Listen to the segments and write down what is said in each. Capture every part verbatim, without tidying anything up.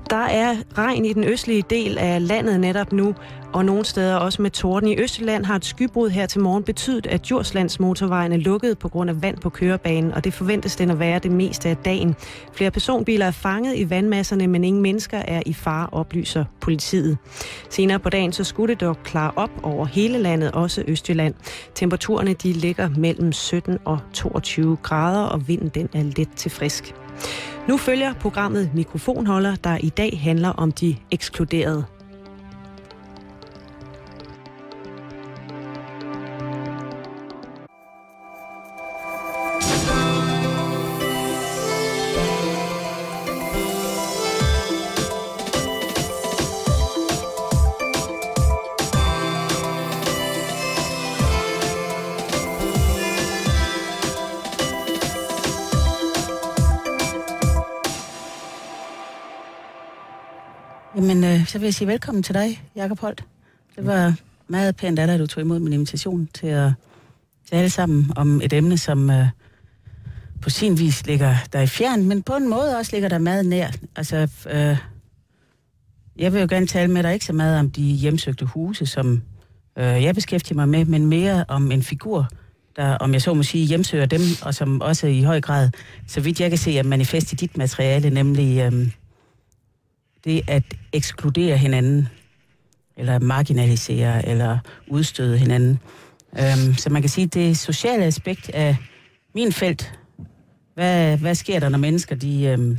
Der er regn i den østlige del af landet netop nu, og nogle steder også med torden. I Østjylland har et skybrud her til morgen betydet, at Djurslands motorvejen er lukket på grund af vand på kørebanen, og det forventes den at være det meste af dagen. Flere personbiler er fanget i vandmasserne, men ingen mennesker er i fare, oplyser politiet. Senere på dagen så skulle det dog klare op over hele landet, også Østjylland. Temperaturerne de ligger mellem sytten og toogtyve grader, og vinden den er let til frisk. Nu følger programmet Mikrofonholder, der i dag handler om de ekskluderede. Jamen, øh, så vil jeg sige velkommen til dig, Jakob Holt. Det var meget pænt af dig, at du tog imod min invitation til at tale sammen om et emne, som øh, på sin vis ligger der i fjern, men på en måde også ligger der meget nær. Altså, øh, jeg vil jo gerne tale med dig ikke så meget om de hjemsøgte huse, som øh, jeg beskæftiger mig med, men mere om en figur, der, om jeg så må sige, hjemsøger dem, og som også i høj grad, så vidt jeg kan se, er manifest i dit materiale, nemlig Øh, det at ekskludere hinanden, eller marginalisere, eller udstøde hinanden. Øhm, så man kan sige, det sociale aspekt af min felt, hvad, hvad sker der, når mennesker de, øhm,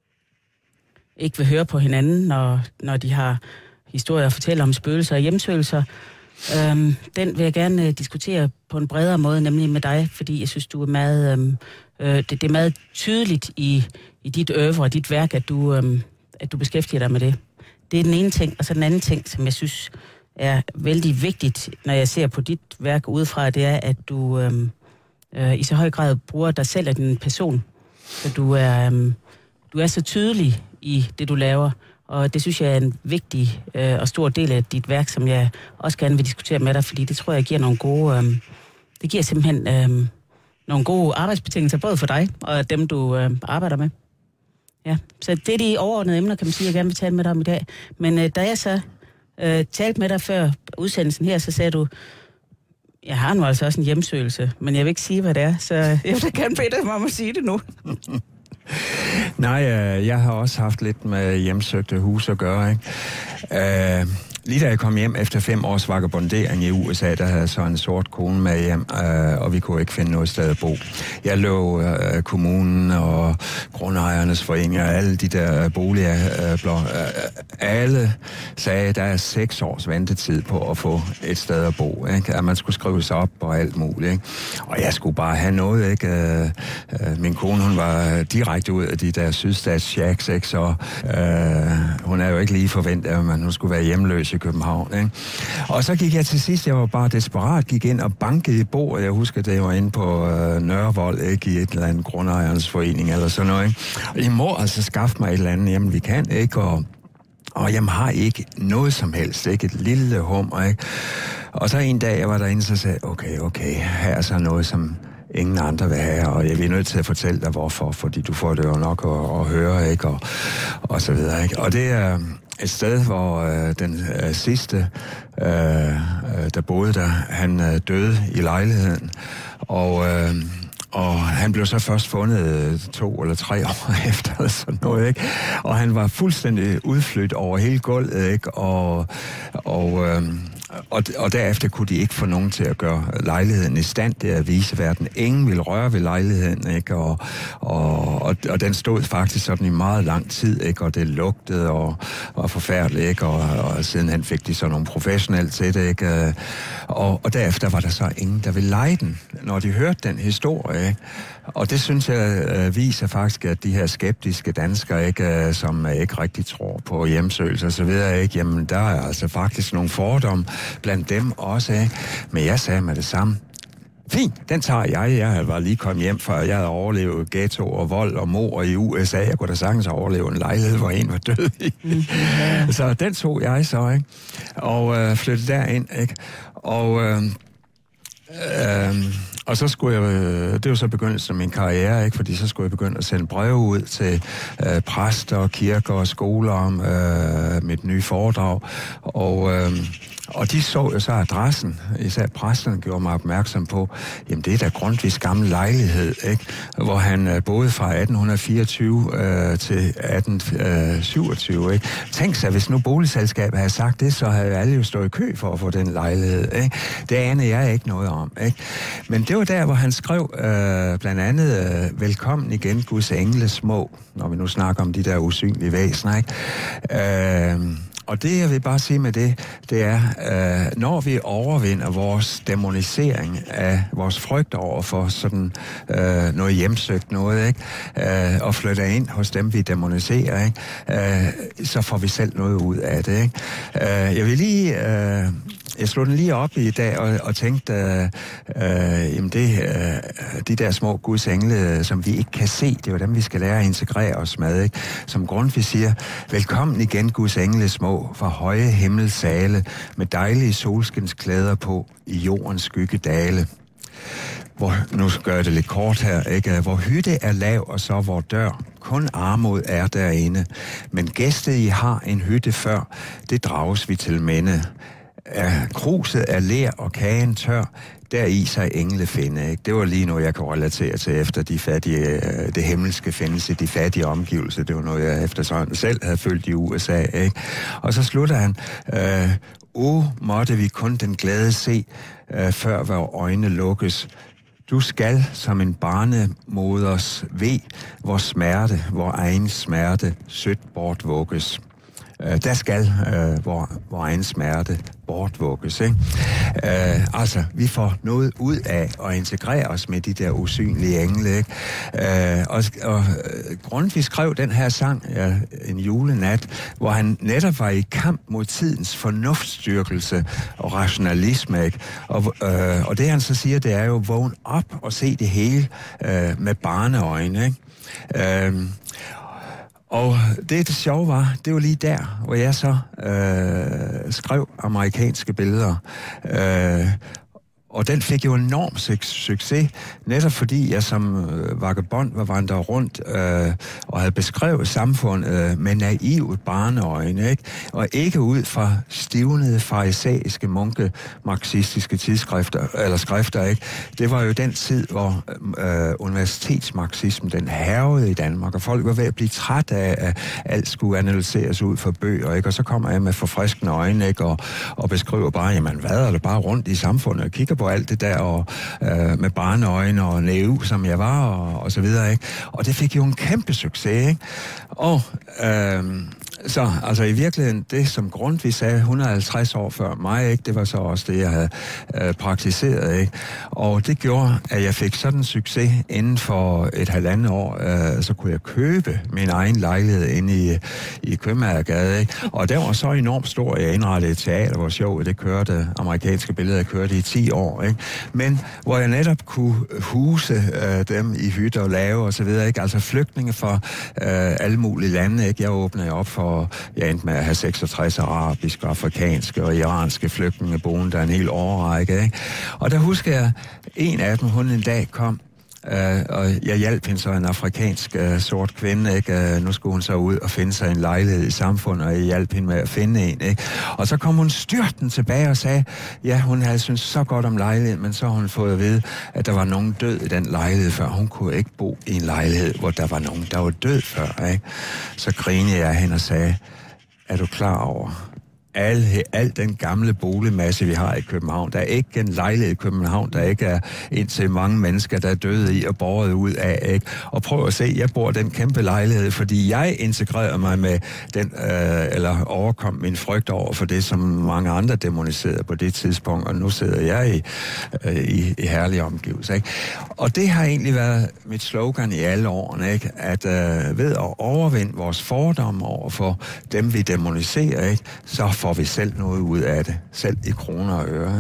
ikke vil høre på hinanden, når, når de har historier at fortælle om spøgelser og hjemsøgelser. Øhm, den vil jeg gerne øh, diskutere på en bredere måde, nemlig med dig, fordi jeg synes, du er meget, øhm, øh, det, det er meget tydeligt i, i dit øvre og dit værk, at du... Øhm, at du beskæftiger dig med det. Det er den ene ting, og så den anden ting, som jeg synes er vældig vigtigt, når jeg ser på dit værk udefra, det er, at du øhm, øh, i så høj grad bruger dig selv og din person. Så du er, øhm, du er så tydelig i det, du laver, og det synes jeg er en vigtig øh, og stor del af dit værk, som jeg også gerne vil diskutere med dig, fordi det tror jeg giver nogle gode, øhm, det giver simpelthen øhm, nogle gode arbejdsbetingelser, både for dig og dem, du øh, arbejder med. Ja, så det er de overordnede emner, kan man sige, jeg gerne vil tale med dig om i dag. Men øh, da jeg så øh, talte med dig før udsendelsen her, så sagde du, jeg har nu altså også en hjemsøgelse, men jeg vil ikke sige, hvad det er, så jeg vil da gerne bede dig om at sige det nu. Nej, jeg har også haft lidt med hjemsøgte hus at gøre, ikke? Øh, lige da jeg kom hjem efter fem års vagabondering i U S A, der havde jeg så en sort kone med hjem, øh, og vi kunne ikke finde noget sted at bo. Jeg lå øh, kommunen og grundejernes foreninger, alle de der boliger, øh, blå, øh, alle sagde, at der er seks års ventetid på at få et sted at bo, ikke? At man skulle skrive sig op og alt muligt, ikke? Og jeg skulle bare have noget, ikke? Øh, øh, min kone, hun var direkte ud af de der sydstats shacks, ikke? Så øh, hun er jo ikke lige forventet, at man nu skulle være hjemløs i København, ikke? Og så gik jeg til sidst, jeg var bare desperat, gik ind og bankede i bordet. Jeg husker, det var inde på øh, Nørrevold, ikke? I et eller andet grundejernes forening eller sådan noget, ikke? Og I må altså skaffe mig et eller andet, jamen vi kan, ikke? Og Og jeg har ikke noget som helst, ikke? Et lille hummer, ikke? Og så en dag, jeg var derinde, så sagde jeg, okay, okay, her er så noget, som ingen andre vil have, og jeg er nødt til at fortælle dig, hvorfor, fordi du får det jo nok at, at høre, ikke? Og, og så videre, ikke? Og det er et sted, hvor øh, den øh, sidste, øh, der boede der, han øh, døde i lejligheden, og... Øh, Og han blev så først fundet to eller tre år efter, eller sådan noget, ikke? Og han var fuldstændig udflyttet over hele gulvet, ikke? Og, og, øhm, og, og derefter kunne de ikke få nogen til at gøre lejligheden i stand til at vise verden. Ingen ville røre ved lejligheden, ikke? Og, og, og, og den stod faktisk sådan i meget lang tid, ikke? Og det lugtede og var forfærdeligt, ikke? Og, og sidenhen fik de så nogle professionelle til det, ikke? Og, og derefter var der så ingen, der ville leje den, når de hørte den historie, ikke? Og det synes jeg øh, viser faktisk, at de her skeptiske danskere, ikke, øh, som ikke rigtig tror på hjemsøgelser og så videre, ikke, jamen der er altså faktisk nogle fordomme blandt dem også, ikke? Men jeg sagde med det samme. Fint, den tager jeg. Jeg var lige kommet hjem fra, jeg havde overlevet ghetto og vold og mord i U S A. Jeg kunne da sagtens overleve en lejlighed, hvor en var død i. Mm-hmm. Så den tog jeg så, ikke? Og øh, flyttede derind, ikke? Og... Øh, øh, og så skulle jeg, det var så begyndelsen af min karriere, ikke? Fordi så skulle jeg begynde at sende breve ud til øh, præster, kirker og skoler om øh, mit nye foredrag. Og, øh, og de så jo så adressen, især præsterne gjorde mig opmærksom på, jamen det er da Grundtvigs gamle lejlighed, ikke? Hvor han øh, boede fra atten fireogtyve øh, til atten syvogtyve. Ikke? Tænk sig, hvis nu boligselskabet havde sagt det, så havde alle jo stået i kø for at få den lejlighed. Ikke? Det anede jeg ikke noget om. Ikke? Men det var der, hvor han skrev øh, blandt andet, øh, velkommen igen, Guds engle små, når vi nu snakker om de der usynlige væsener. Ikke? Øh, Og det, jeg vil bare sige med det, det er, øh, når vi overvinder vores dæmonisering af vores frygt over for sådan øh, noget hjemsøgt noget, ikke? Øh, og flytter ind hos dem, vi dæmoniserer, ikke? Øh, så får vi selv noget ud af det. Ikke? Øh, jeg vil lige... Øh, Jeg slog den lige op i dag og, og tænkte, øh, øh, jamen det, øh, de der små Guds engle, som vi ikke kan se, det er jo dem, vi skal lære at integrere os med, ikke? Som Grundtvig siger, velkommen igen Guds engle små, fra høje himmelsale, med dejlige solskinsklæder på i jordens skyggedale. Hvor, nu gør jeg det lidt kort her, ikke? Hvor hytte er lav, og så hvor dør, kun armod er derinde. Men gæstet I har en hytte før, det drages vi til minde. Er kruset er ler og kagen tør, der i sig engle finde. Ikke? Det var lige noget, jeg kan relatere til efter de fattige, det himmelske findes i de fattige omgivelser. Det var noget, jeg efterhånden selv havde følt i U S A. Ikke? Og så slutter han, øh, o måtte vi kun den glæde se, øh, før vores øjne lukkes. Du skal som en barnemoders ved, hvor smerte, hvor egen smerte, sødt bortvugges. Uh, der skal uh, vor, vor egen smerte bortvugges, ikke? Uh, altså, vi får noget ud af at integrere os med de der usynlige engle, ikke? Uh, og og uh, Grundtvig skrev den her sang, ja, en julenat, hvor han netop var i kamp mod tidens fornuftstyrkelse og rationalisme, ikke? Og, uh, og det han så siger, det er jo, vågn op og se det hele uh, med barneøjne, ikke? Uh, Og det, det sjove var, det var lige der, hvor jeg så øh, skrev amerikanske billeder. Øh, og den fik jo enorm succes, netop fordi jeg som øh, vagabond var vandret rundt øh, og havde beskrevet samfundet øh, med naive barneøjne, ikke? Og ikke ud fra stivnede farisæiske munke marxistiske tidsskrifter eller skrifter, ikke? Det var jo den tid, hvor øh, universitetsmarxismen den hærgede i Danmark, og folk var ved at blive træt af, at alt skulle analyseres ud for bøger, ikke? Og så kommer jeg med forfriskende øjne, ikke? Og, og beskriver bare, jamen hvad er det bare rundt i samfundet og kigger på alt det der, og øh, med barneøjne og naiv, som jeg var, og, og så videre, ikke? Og det fik jo en kæmpe succes, ikke? Og øh, så, altså i virkeligheden, det som Grundtvig sagde et hundrede og halvtreds år før mig, ikke? Det var så også det, jeg havde øh, praktiseret, ikke? Og det gjorde, at jeg fik sådan en succes inden for et halvandet år, øh, så kunne jeg købe min egen lejlighed inde i, i Købmagergade, ikke? Og der var så enormt stor, jeg indrettede et teater, hvor showet, det kørte, amerikanske billeder kørte i ti år, ikke? Men hvor jeg netop kunne huse øh, dem i hytter og lave og så videre, ikke? Altså flygtninge fra øh, alle mulige lande, ikke? Jeg åbnede op for, jeg endte med at have seksogtres arabiske, afrikanske og iranske flygtninge boende der en hel årrække, ikke? Og der husker jeg, en af dem, hun en dag kom, Uh, og jeg hjalp hende så, en afrikansk uh, sort kvinde, ikke? Uh, nu skulle hun så ud og finde sig en lejlighed i samfundet, og jeg hjalp hende med at finde en, ikke? Og så kom hun styrten tilbage og sagde, ja, hun havde syntes så godt om lejligheden, men så har hun fået at vide, at der var nogen død i den lejlighed før. Hun kunne ikke bo i en lejlighed, hvor der var nogen, der var død før, ikke? Så grinede jeg hende og sagde, er du klar over, Al, al den gamle boligmasse, vi har i København. Der er ikke en lejlighed i København, der ikke er indtil mange mennesker, der er døde i og båret ud af, ikke? Og prøv at se, jeg bor den kæmpe lejlighed, fordi jeg integrerede mig med den, øh, eller overkom min frygt over for det, som mange andre demoniserede på det tidspunkt, og nu sidder jeg i, øh, i, i herlige omgivelser, ikke? Og det har egentlig været mit slogan i alle årene, ikke? At øh, ved at overvinde vores fordomme over for dem, vi demoniserer, ikke? Så får vi selv noget ud af det. Selv i kroner og øre.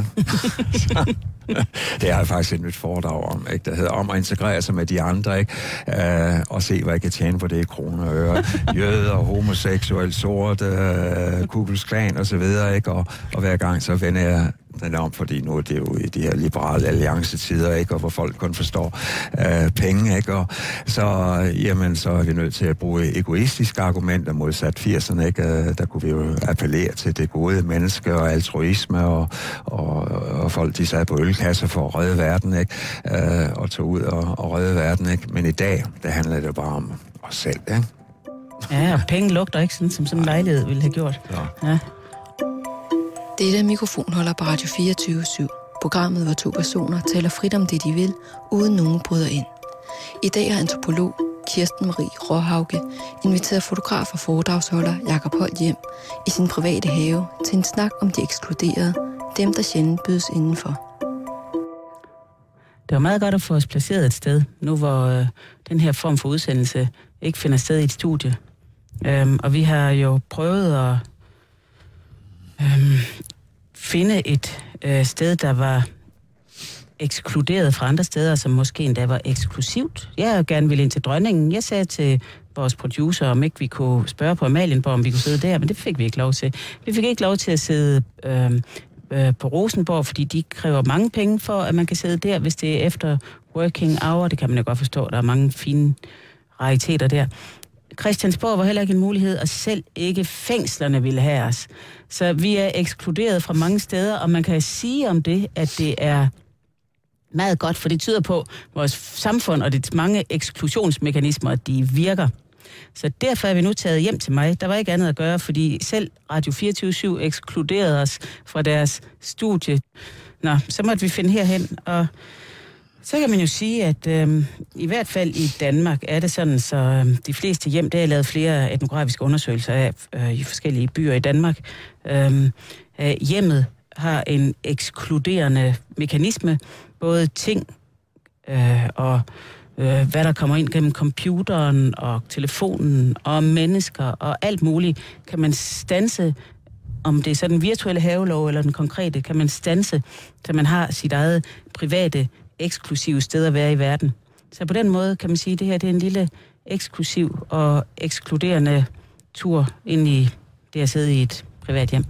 Det er faktisk et nyt foredrag om, ikke? Der hedder om at integrere sig med de andre, ikke? Uh, og se, hvad jeg kan tjene på det i kroner og øre. Jøder, homoseksuelle, sorte, uh, Ku Klux Klan og så videre, ikke? Og, og hver gang så vender jeg den om, fordi nu er det jo i de her liberale alliancetider, ikke, og hvor folk kun forstår øh, penge, ikke, og så, jamen, så er vi nødt til at bruge egoistiske argumenter modsat firserne, ikke, der kunne vi jo appellere til det gode menneske og altruisme, og, og, og folk, de sad på ølkasser for at redde verden, ikke, øh, og tog ud og, og redde verden, ikke, men i dag, der handler det bare om os selv, ikke. Ja, og penge lugter ikke sådan, som sådan en lejlighed ville have gjort. Ja. Ja. Det er mikrofonholder på Radio fireogtyve syv. Programmet, hvor to personer taler frit om det, de vil, uden nogen bryder ind. I dag har antropolog Kirsten Marie Råhauke inviteret fotograf og foredragsholder Jakob Holt hjem i sin private have til en snak om de ekskluderede, dem der sjældent bydes indenfor. Det var meget godt at få os placeret et sted, nu hvor øh, den her form for udsendelse ikke finder sted i et studie. Øhm, og vi har jo prøvet at øhm, finde et øh, sted, der var ekskluderet fra andre steder, som måske endda var eksklusivt. Jeg havde gerne ville ind til Dronningen. Jeg sagde til vores producer, om ikke vi kunne spørge på Amalienborg, om vi kunne sidde der, men det fik vi ikke lov til. Vi fik ikke lov til at sidde øh, øh, på Rosenborg, fordi de kræver mange penge for, at man kan sidde der, hvis det er efter working hour. Det kan man jo godt forstå. Der er mange fine rariteter der. Christiansborg var heller ikke en mulighed, og selv ikke fængslerne ville have os. Så vi er ekskluderet fra mange steder, og man kan sige om det, at det er meget godt, for det tyder på vores samfund og de mange eksklusionsmekanismer, at de virker. Så derfor er vi nu taget hjem til mig. Der var ikke andet at gøre, fordi selv Radio fireogtyve syv ekskluderede os fra deres studie. Nå, så måtte vi finde herhen, og så kan man jo sige, at øh, i hvert fald i Danmark er det sådan, så øh, de fleste hjem, der er lavet flere etnografiske undersøgelser af øh, i forskellige byer i Danmark. Øh, øh, hjemmet har en ekskluderende mekanisme, både ting øh, og øh, hvad der kommer ind gennem computeren og telefonen og mennesker og alt muligt, kan man standse, om det er så den virtuelle havelov eller den konkrete, kan man standse, så man har sit eget private, eksklusive sted at være i verden. Så på den måde kan man sige, at det her det er en lille eksklusiv og ekskluderende tur ind i det at sidde i et privat hjem.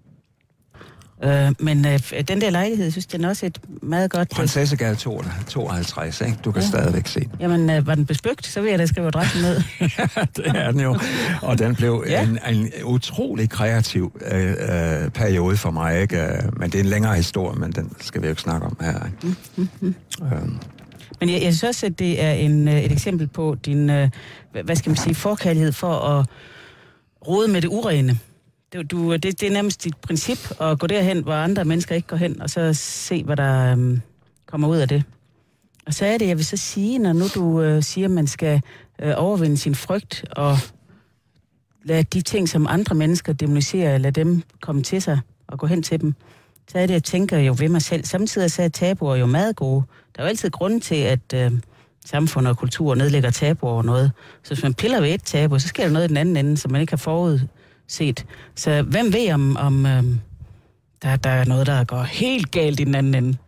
Øh, men øh, den der lejlighed, jeg synes, den er også et meget godt... Prinsessegade tooghalvtreds, ikke? Du kan ja. stadigvæk se den. Jamen, øh, var den besøgt, så vil jeg da skrive adressen ned. Ja, det er den jo. Og den blev ja. en, en utrolig kreativ øh, øh, periode for mig, ikke? Men det er en længere historie, men den skal vi jo ikke snakke om her. Ikke? Mm-hmm. Øhm. Men jeg, jeg synes også, at det er en, et eksempel på din, øh, hvad skal man sige, forkærlighed for at rode med det urene. Det, du, det, det er nærmest dit princip at gå derhen, hvor andre mennesker ikke går hen, og så se, hvad der øhm, kommer ud af det. Og så er det, jeg vil så sige, når nu du øh, siger, at man skal øh, overvinde sin frygt, og lade de ting, som andre mennesker demoniserer, lade dem komme til sig og gå hen til dem, så er det, jeg tænker jo ved mig selv. Samtidig så er tabuer jo meget gode. Der er jo altid grund til, at øh, samfund og kultur nedlægger tabuer over noget. Så hvis man piller ved et tabu, så sker der noget i den anden ende, som man ikke har forud set. Så hvem ved, om, om øh, der, der er noget, der går helt galt i den anden ende?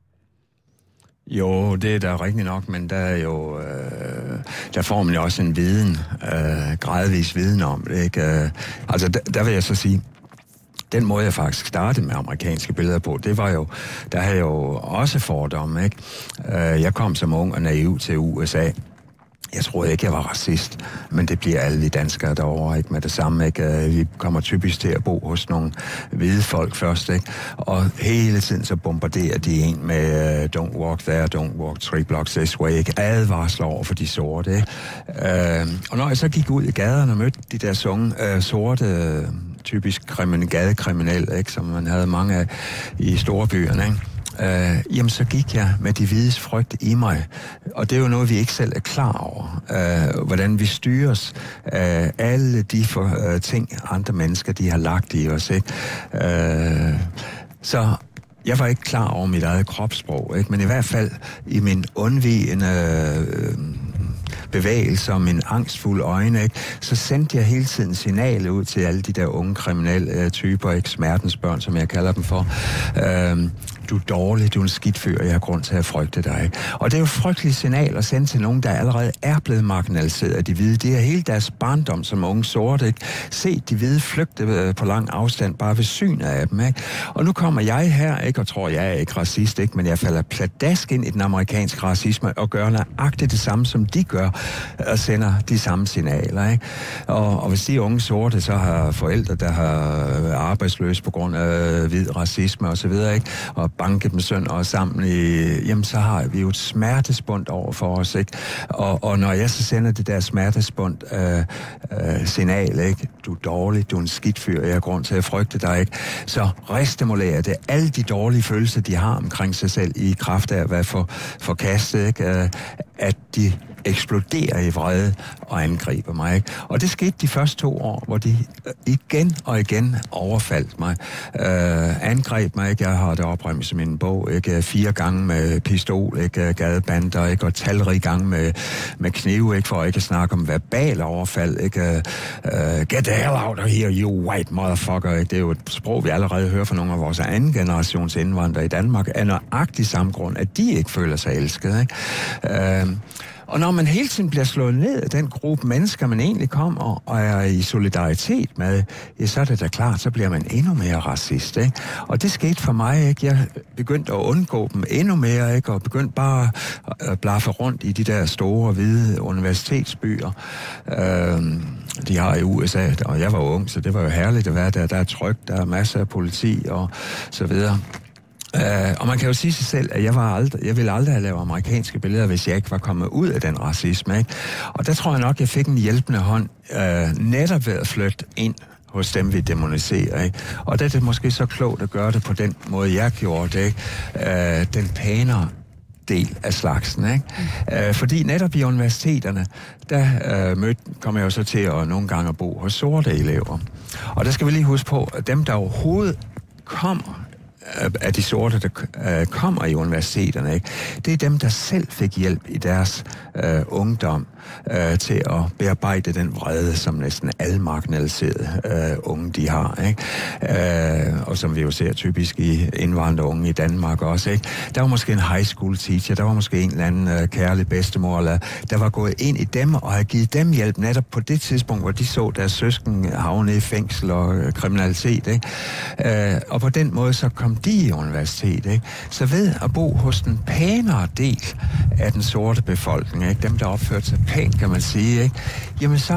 Jo, det er der rigtig nok, men der er jo, øh, der får man jo også en viden, øh, gradvis viden om det, ikke? Øh, altså, der, der vil jeg så sige, den måde, jeg faktisk startede med amerikanske billeder på, det var jo, der havde jeg jo også fordomme, ikke? Øh, jeg kom som ung og naiv til U S A. Jeg troede ikke, jeg var racist, men det bliver alle de danskere derovre, ikke, med det samme, ikke? Vi kommer typisk til at bo hos nogle hvide folk først, ikke? Og hele tiden så bombarderer de en med uh, don't walk there, don't walk three blocks this way, ikke? Advarsler over for de sorte, ikke? Uh, og når jeg så gik ud i gaderne og mødte de der unge, uh, sorte, uh, typisk krimin- gadekriminelle, ikke? Som man havde mange af i storbyerne, ikke? Uh, jamen så gik jeg med de hvides frygt i mig, og det er jo noget, vi ikke selv er klar over, uh, hvordan vi styres af uh, alle de for, uh, ting, andre mennesker, de har lagt i os, ikke? Uh, så jeg var ikke klar over mit eget kropssprog, ikke? Men i hvert fald i min undvigende uh, bevægelser og mine angstfulde øjne, ikke? Så sendte jeg hele tiden signaler ud til alle de der unge kriminelle uh, typer, ikke? Smertensbørn, som jeg kalder dem for. Uh, du er dårlig, du er en skidt fyr, jeg har grund til at frygte dig. Og det er jo et frygteligt signal at sende til nogen, der allerede er blevet marginaliseret af de hvide. Det er hele deres barndom som unge sorte, ikke? Se de hvide flygte på lang afstand, bare ved synet af dem, ikke? Og nu kommer jeg her, ikke, og tror, jeg er ikke racist, ikke, men jeg falder pladask ind i den amerikanske racisme og gør nøjagtigt det samme, som de gør, og sender de samme signaler, ikke? Og, og hvis de unge sorte så har forældre, der har arbejdsløse på grund af hvid racisme og så videre, ikke, og banket dem søn og sammen i, jamen så har vi jo et smertesbund over for os, ikke? Og, og når jeg så sender det der smertesbund øh, øh, signal, ikke? Du er dårlig, du er en skidt fyr, jeg har grund til at frygte dig, ikke? Så restimulerer det alle de dårlige følelser, de har omkring sig selv i kraft af at være for, forkastet, ikke? Øh, at de eksploderer i vrede og angriber mig, ikke? Og det skete de første to år, hvor de igen og igen overfaldt mig. Øh, angreb mig, ikke? Jeg har det opremmet som en bog, ikke? Fire gange med pistol, ikke? Gadebander, ikke? Og talrige gange med, med knive, ikke? For ikke at snakke om verbal overfald, ikke? Uh, get the hell out of here, you white motherfucker, ikke? Det er jo et sprog, vi allerede hører fra nogle af vores anden generations indvandrere i Danmark, af nøjagtig samme grund, at de ikke føler sig elsket, ikke? Uh, Og når man hele tiden bliver slået ned af den gruppe mennesker, man egentlig kommer og er i solidaritet med, ja, så er det da klart, så bliver man endnu mere racist, ikke? Og det skete for mig, ikke? Jeg begyndte at undgå dem endnu mere, ikke? Og begyndte bare at blaffe rundt i de der store, hvide universitetsbyer, øh, de har i U S A, og jeg var ung, så det var jo herligt at være der. Der er tryk, der er masser af politi og så videre. Uh, og man kan jo sige sig selv, at jeg, var aldrig, jeg ville aldrig have lavet amerikanske billeder, hvis jeg ikke var kommet ud af den racisme, ikke? Og der tror jeg nok, jeg fik en hjælpende hånd uh, netop ved at flytte ind hos dem, vi demoniserer, ikke? Og det er det måske så klogt at gøre det på den måde, jeg gjorde det, ikke? Uh, den pænere del af slagsen, ikke? Mm. Uh, fordi netop i universiteterne, der uh, mødte, kom jeg jo så til at nogle gange at bo hos sorte elever. Og der skal vi lige huske på, at dem, der overhovedet kommer af de sorte, der kommer i universiteterne, ikke? Det er dem, der selv fik hjælp i deres øh, ungdom øh, til at bearbejde den vrede, som næsten alle marginaliserede øh, unge, de har, ikke? Øh, og som vi jo ser typisk i indvandrerunge i Danmark også, ikke? Der var måske en high school teacher, der var måske en eller anden øh, kærlig bedstemor, eller, der var gået ind i dem og havde givet dem hjælp netop på det tidspunkt, hvor de så deres søsken havne i fængsel og øh, kriminalitet, ikke? Øh, og på den måde så kom de i universitet, ikke? Så ved at bo hos den pænere del af den sorte befolkning, ikke? Dem, der opførte sig pænt, kan man sige, ikke? Jamen så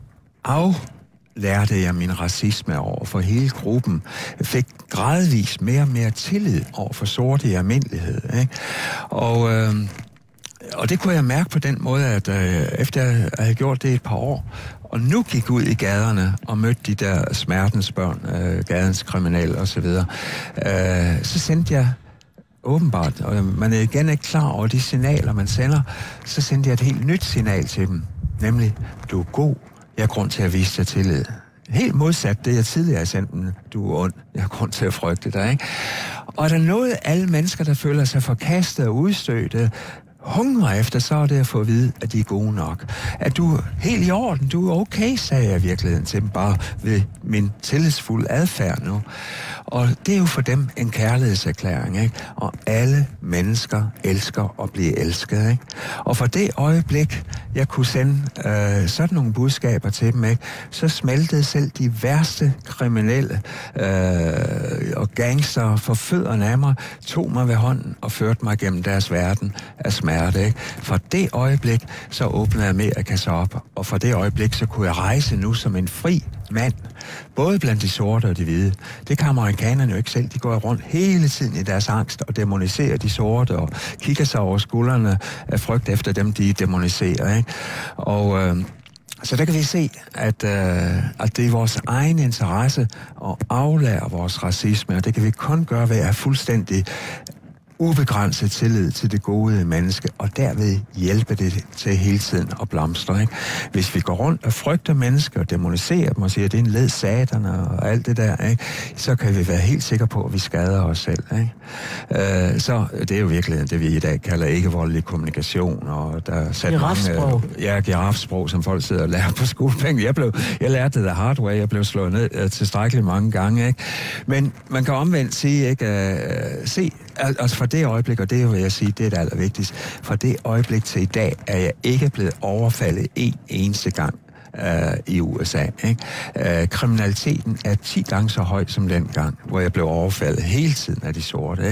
aflærte jeg min racisme over for hele gruppen. Jeg fik gradvist mere og mere tillid over for sorte i almindelighed, ikke? Og, øh, og det kunne jeg mærke på den måde, at øh, efter jeg havde gjort det et par år, og nu gik ud i gaderne og mødte de der smertens børn, øh, gadens kriminelle osv., øh, så sendte jeg åbenbart, og man er igen ikke klar over de signaler, man sender, så sendte jeg et helt nyt signal til dem, nemlig, du er god, jeg har grund til at vise dig tillid. Helt modsat det, jeg tidligere har sendt dem, du er ond, jeg har grund til at frygte dig, ikke? Og er der noget, alle mennesker, der føler sig forkastet og udstødte, hungrer efter, så er det at få at vide, at de er gode nok. At du er helt i orden, du er okay, sagde jeg i virkeligheden til dem, bare ved min tillidsfulde adfærd nu. Og det er jo for dem en kærlighedserklæring, ikke? Og alle mennesker elsker at blive elsket, ikke? Og for det øjeblik, jeg kunne sende øh, sådan nogle budskaber til dem, ikke? Så smeltede selv de værste kriminelle øh, og gangster for fødderne af mig, tog mig ved hånden og førte mig gennem deres verden af smerte, ikke? For det øjeblik, så åbnede Amerika sig op, og for det øjeblik, så kunne jeg rejse nu som en fri mand, både blandt de sorte og de hvide. Det kan amerikanerne jo ikke selv. De går rundt hele tiden i deres angst og demoniserer de sorte og kigger sig over skuldrene af frygt efter dem, de demoniserer, ikke? Og øh, så der kan vi se, at, øh, at det er vores egen interesse at aflære vores racisme, og det kan vi kun gøre ved at have fuldstændig ubegrænset tillid til det gode menneske, og derved hjælpe det til hele tiden at blomstre, ikke? Hvis vi går rundt og frygter mennesker og demoniserer dem og siger, at det er en led satan og alt det der, ikke? Så kan vi være helt sikre på, at vi skader os selv, ikke? Øh, så det er jo virkelig det, vi i dag kalder ikke-voldelig kommunikation, og der er sat mange... Ja, girafsprog, som folk sidder og lærer på skolepenge. Jeg, blev, jeg lærte det the hard way, jeg blev slået ned uh, tilstrækkeligt mange gange, ikke? Men man kan omvendt sige, ikke? Uh, se altså fra det øjeblik, og det er jo, vil jeg sige, det er det allervigtigste, fra det øjeblik til i dag, er jeg ikke blevet overfaldet en eneste gang Uh, i U S A. Ikke? Uh, kriminaliteten er ti gange så høj som dengang, hvor jeg blev overfaldet hele tiden af de sorte.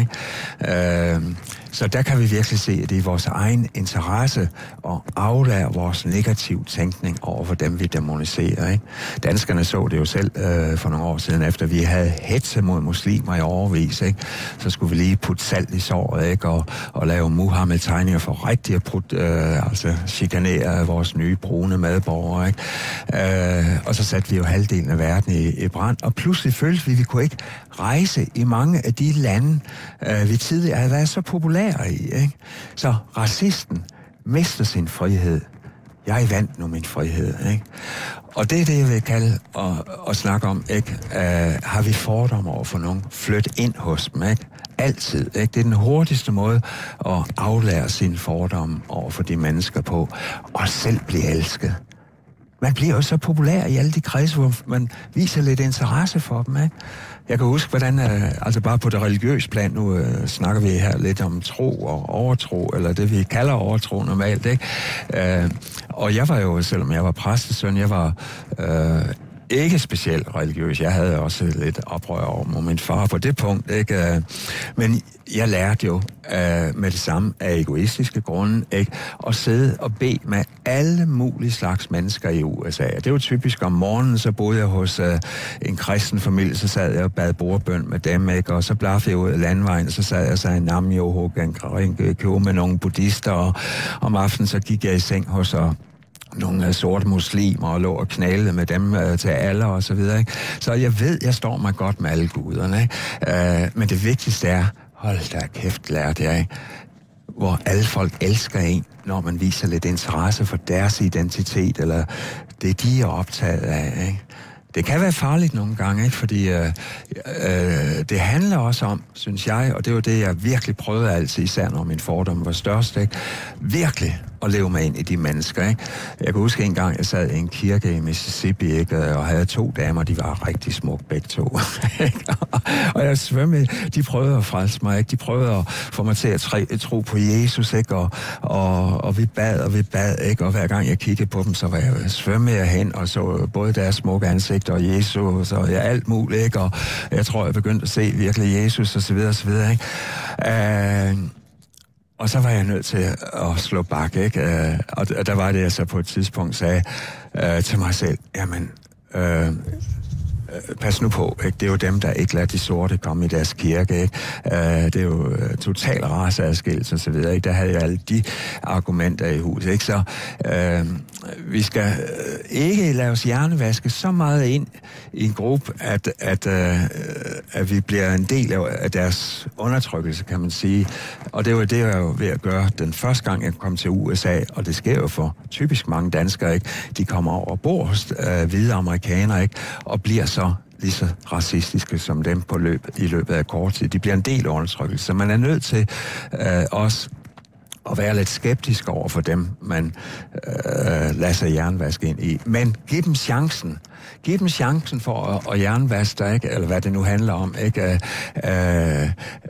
Ikke? Uh, så der kan vi virkelig se, at det er vores egen interesse at aflære vores negativ tænkning over for dem, vi demoniserer. Ikke? Danskerne så det jo selv uh, for nogle år siden, efter vi havde hetset mod muslimer i overvis. Ikke? Så skulle vi lige putte salt i såret, ikke? Og, og lave Muhammed-tegninger for rigtig at putte, uh, altså chikanere vores nye brune medborgere. Ikke? Uh, og så satte vi jo halvdelen af verden i, i brand, og pludselig følte vi, at vi kunne ikke rejse i mange af de lande, uh, vi tidligere havde været så populære i. Ikke? Så racisten mister sin frihed. Jeg vandt nu min frihed. Ikke? Og det er det, jeg vil kalde at, at snakke om. Ikke? Uh, har vi fordomme over for nogen? Flyt ind hos dem. Ikke? Altid. Ikke? Det er den hurtigste måde at aflære sine fordomme over for de mennesker på, og selv blive elsket. Man bliver jo så populær i alle de kredse, hvor man viser lidt interesse for dem, ikke? Jeg kan huske, hvordan, øh, altså bare på det religiøse plan, nu øh, snakker vi her lidt om tro og overtro, eller det vi kalder overtro normalt, ikke? Øh, og jeg var jo, selvom jeg var præstesøn, jeg var øh, ikke specielt religiøs. Jeg havde også lidt oprør over min far på det punkt, ikke? Men jeg lærte jo øh, med det samme af egoistiske grunde, ikke? At sidde og bede med alle mulige slags mennesker i U S A. Det var typisk om morgenen, så boede jeg hos øh, en kristen familie, så sad jeg og bad bordbøn med dem, ikke? Og så blaffede jeg ud af landvejen, og så sad jeg så i Namjoho, Gankarinkø med nogle buddhister, og om aftenen så gik jeg i seng hos og nogle sorte muslimer og lå og knaldede med dem øh, til alle og så videre, ikke? Så jeg ved, jeg står mig godt med alle guderne, ikke? Øh, men det vigtigste er, hold da kæft, lærte jeg, ikke? Hvor alle folk elsker en, når man viser lidt interesse for deres identitet, eller det, de er optaget af, ikke? Det kan være farligt nogle gange, ikke? Fordi øh, øh, det handler også om, synes jeg, og det var det, jeg virkelig prøvede altid, især når min fordom var størst, ikke? Virkelig at leve med ind i de mennesker, ikke? Jeg kan huske en gang, jeg sad i en kirke i Mississippi, ikke? Og havde to damer, de var rigtig smukke begge to. Og jeg svømmede, de prøvede at frelse mig, ikke? De prøvede at få mig til at træ, tro på Jesus, ikke? Og, og, og vi bad, og vi bad, ikke? Og hver gang jeg kiggede på dem, så var jeg svømmede hen og så både deres smukke ansigter og Jesus og ja, alt muligt, ikke? Og jeg tror, jeg begyndte at se virkelig Jesus og så videre og så videre, ikke? Uh, Og så var jeg nødt til at slå bak, ikke? Og der var det, jeg så på et tidspunkt sagde øh, til mig selv, jamen, øh, pas nu på, ikke? Det er jo dem, der ikke lader de sorte komme i deres kirke, ikke? Øh, det er jo total raceadskillelse og så videre, ikke? Der havde jeg alle de argumenter i huset, ikke? Så øh, vi skal ikke lade os hjernevaske så meget ind i en gruppe, at, at, øh, at vi bliver en del af deres undertrykkelse, kan man sige. Og det var det, jeg var ved at gøre den første gang, jeg kom til U S A, og det sker jo for typisk mange danskere, ikke? De kommer over og bor hos øh, hvide amerikanere, ikke? Og bliver så lige så racistiske som dem på løb, i løbet af kort tid. De bliver en del af undertrykkelse, så man er nødt til øh, også at være lidt skeptisk over for dem, man øh, lader sig jernvaske ind i. Men giv dem chancen. Giv dem chancen for at, at jernvaske dig, ikke? Eller hvad det nu handler om, ikke? Øh,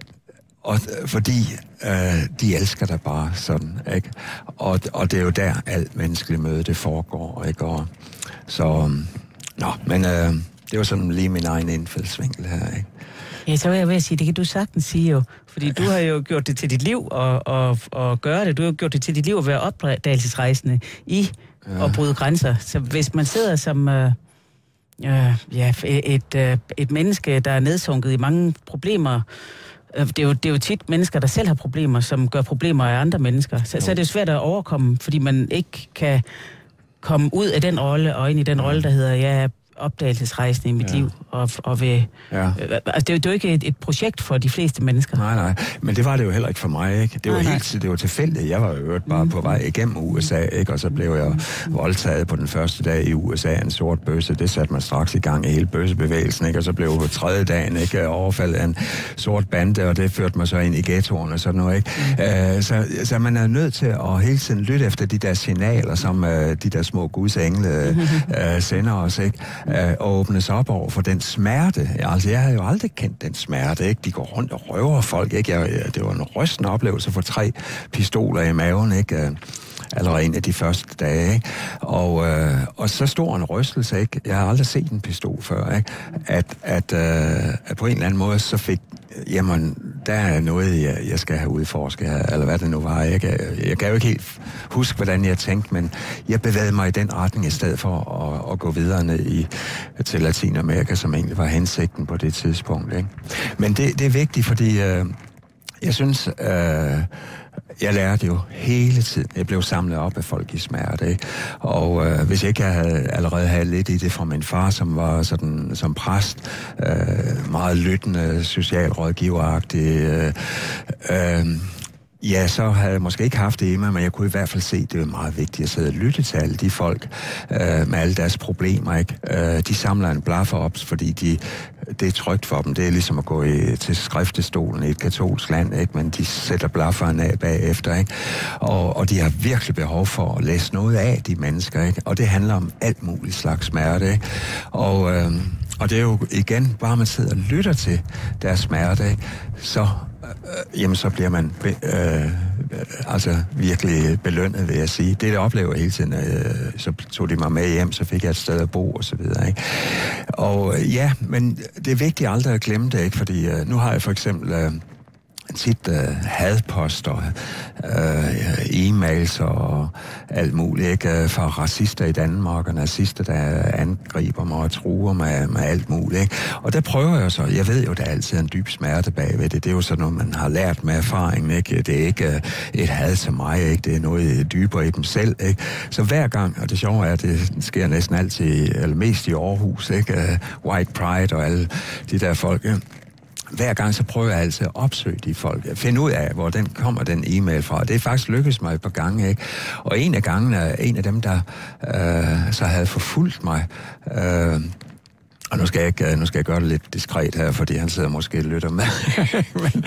og, fordi øh, de elsker dig bare sådan, ikke? Og, og det er jo der, alt menneskeligt møde, det foregår, ikke? Og, så, nå, men øh, det var sådan lige min egen indfaldsvinkel her, ikke? Ja, så vil jeg ved at sige, det kan du sagtens sige jo, fordi du har jo gjort det til dit liv og, og, og gøre det. Du har jo gjort det til dit liv at være opdagelsesrejsende i ja. At bryde grænser. Så hvis man sidder som øh, øh, ja, et, øh, et menneske, der er nedsunket i mange problemer, øh, det, er jo, det er jo tit mennesker, der selv har problemer, som gør problemer af andre mennesker. Så, så er det jo svært at overkomme, fordi man ikke kan komme ud af den rolle og ind i den rolle, der hedder, ja, opdagelsesrejsen i mit ja. Liv, og, og ved, ja. øh, altså det er, jo, det er jo ikke et, et projekt for de fleste mennesker. Nej, nej, men det var det jo heller ikke for mig, ikke? Det var nej, helt, det var tilfældigt. Jeg var jo bare mm. på vej igennem U S A, ikke? Og så blev jeg mm. voldtaget på den første dag i U S A, en sort bøsse. Det satte mig straks i gang i hele bøssebevægelsen, ikke? Og så blev jeg tredje dagen, ikke, overfaldet af en sort bande, og det førte mig så ind i ghettoen og sådan noget, ikke? Mm. Uh, så, så man er nødt til at hele tiden lytte efter de der signaler, som uh, de der små Guds engle uh, sender os, ikke? øh, og åbne sig op over for den smerte. Altså, jeg havde jo aldrig kendt den smerte, ikke? De går rundt og røver folk, ikke? Jeg, det var en rystende oplevelse for tre pistoler i maven, ikke? Allerede en af de første dage, ikke? Og, øh, og så stor en rystelse, ikke? Jeg har aldrig set en pistol før, ikke? At, at, øh, at på en eller anden måde, så fik, jamen, der er noget, jeg, jeg skal have udforsket, eller hvad det nu var. Jeg kan, jeg kan jo ikke helt huske, hvordan jeg tænkte, men jeg bevægede mig i den retning, i stedet for at, at gå videre ned i, til Latinamerika, som egentlig var hensigten på det tidspunkt, ikke? Men det, det er vigtigt, fordi øh, jeg synes... Øh, Jeg lærte jo hele tiden. Jeg blev samlet op af folk i smerte, ikke? Og øh, hvis jeg ikke havde allerede havde lidt i det fra min far, som var sådan som præst, øh, meget lyttende, socialrådgiveragtig, øh, øh, ja, så havde jeg måske ikke haft det i mig, men jeg kunne i hvert fald se, at det var meget vigtigt at sidde og lytte til alle de folk øh, med alle deres problemer, ikke? Øh, de samler en blaffer op, fordi de, det er trygt for dem. Det er ligesom at gå i, til skriftestolen i et katolsk land, ikke? Men de sætter blafferen af bagefter, ikke? Og, og de har virkelig behov for at læse noget af de mennesker, ikke? Og det handler om alt muligt slags smerte, ikke? Og, øh, og det er jo igen, bare man sidder og lytter til deres smerte, ikke? Så Øh, jamen, så bliver man be, øh, altså virkelig belønnet, vil jeg sige. Det, jeg oplever hele tiden, øh, så tog de mig med hjem, så fik jeg et sted at bo, og så videre, ikke? Og øh, ja, men det er vigtigt aldrig at glemme det, ikke? Fordi øh, nu har jeg for eksempel... Øh, tit uh, hadposter, uh, e-mails og alt muligt, ikke? Fra racister i Danmark og nazister, der angriber mig og truer med, med alt muligt, ikke? Og der prøver jeg så, jeg ved jo, der er altid en dyb smerte bagved det. Det er jo sådan noget, man har lært med erfaringen, ikke? Det er ikke uh, et had til mig, ikke? Det er noget dybere i dem selv, ikke? Så hver gang, og det sjove er, at det sker næsten altid, eller mest i Aarhus, ikke? Uh, White Pride og alle de der folk, ikke? Hver gang så prøver jeg altid at opsøge de folk. Finde ud af, hvor den kommer, den e-mail fra. Det er faktisk lykkedes mig et par gange, ikke? Og en af gangene, en af dem, der øh, så havde forfulgt mig, øh, og nu skal, jeg ikke, nu skal jeg gøre det lidt diskret her, fordi han sidder måske og lytter med. Men,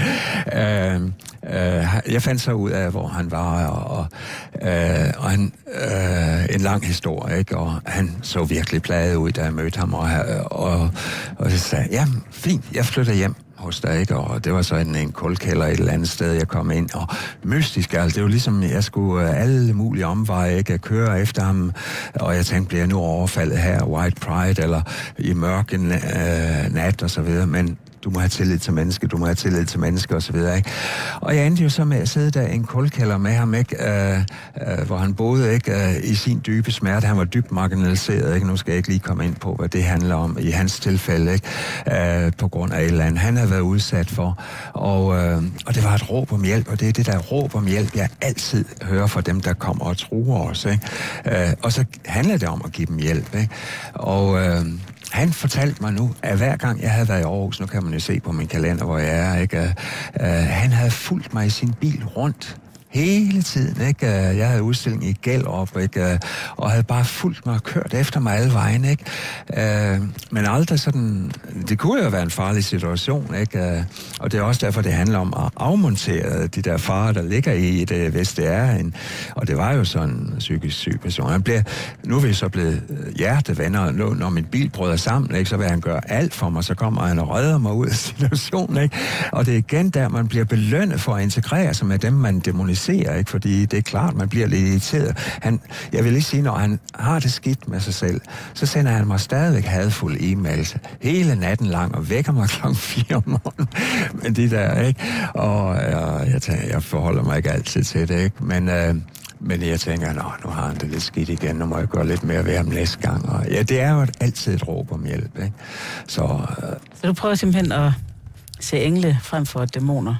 øh, øh, jeg fandt så ud af, hvor han var, og, øh, og han, øh, en lang historie, ikke? Og han så virkelig plaget ud, da jeg mødte ham, og, og, og så sagde ja, fint, jeg flytter hjem hos dig, ikke? Og det var så en, en kuldkælder et eller andet sted, jeg kom ind, og mystisk, altså, det var ligesom, jeg skulle alle mulige omveje, ikke? Køre efter ham, og jeg tænkte, bliver jeg nu overfaldet her, White Pride, eller i mørke øh, nat, og så videre, men du må have tillid til mennesker, du må have tillid til mennesker, og så videre, ikke? Og jeg endte jo så med at sidde der i en kuldkælder med ham, ikke? Øh, øh, hvor han boede, ikke? Øh, i sin dybe smerte. Han var dybt marginaliseret, ikke? Nu skal jeg ikke lige komme ind på, hvad det handler om i hans tilfælde, ikke? Øh, på grund af et eller andet, han havde været udsat for. Og, øh, og det var et råb om hjælp, og det er det der råb om hjælp, jeg altid hører fra dem, der kommer og truer os, ikke? Øh, og så handler det om at give dem hjælp, ikke? Og... Øh, han fortalte mig nu, at hver gang jeg havde været i Aarhus, nu kan man jo se på min kalender, hvor jeg er, ikke? Uh, han havde fulgt mig i sin bil rundt hele tiden, ikke? Jeg havde udstilling i Gellerup, ikke? Og havde bare fulgt mig og kørt efter mig alle vejen, ikke? Uh, men aldrig sådan... Det kunne jo være en farlig situation, ikke? Uh, og det er også derfor, det handler om at afmontere de der farer, der ligger i det, hvis det er en... Og det var jo sådan en psykisk syg person. Han bliver, nu er vi så blevet hjertevenner, når, når min bil bryder sammen, ikke? Så vil han gøre alt for mig, så kommer han og redder mig ud af situationen, ikke? Og det er igen der, man bliver belønnet for at integrere sig med dem, man demoniserer, ikke? Fordi det er klart, man bliver lidt irriteret. Han, jeg vil lige sige, når han har det skidt med sig selv, så sender han mig stadigvæk hadfulde e-mails hele natten lang og vækker mig klokken fire om morgenen. Men de der, ikke? Og jeg, jeg, tænker, jeg forholder mig ikke altid til det, ikke? Men, øh, men jeg tænker, nå, nu har han det lidt skidt igen, nu må jeg gøre lidt mere ved ham næste gang. Og ja, det er jo altid et råb om hjælp, ikke? Så, øh, så du prøver simpelthen at se engle frem for dæmoner?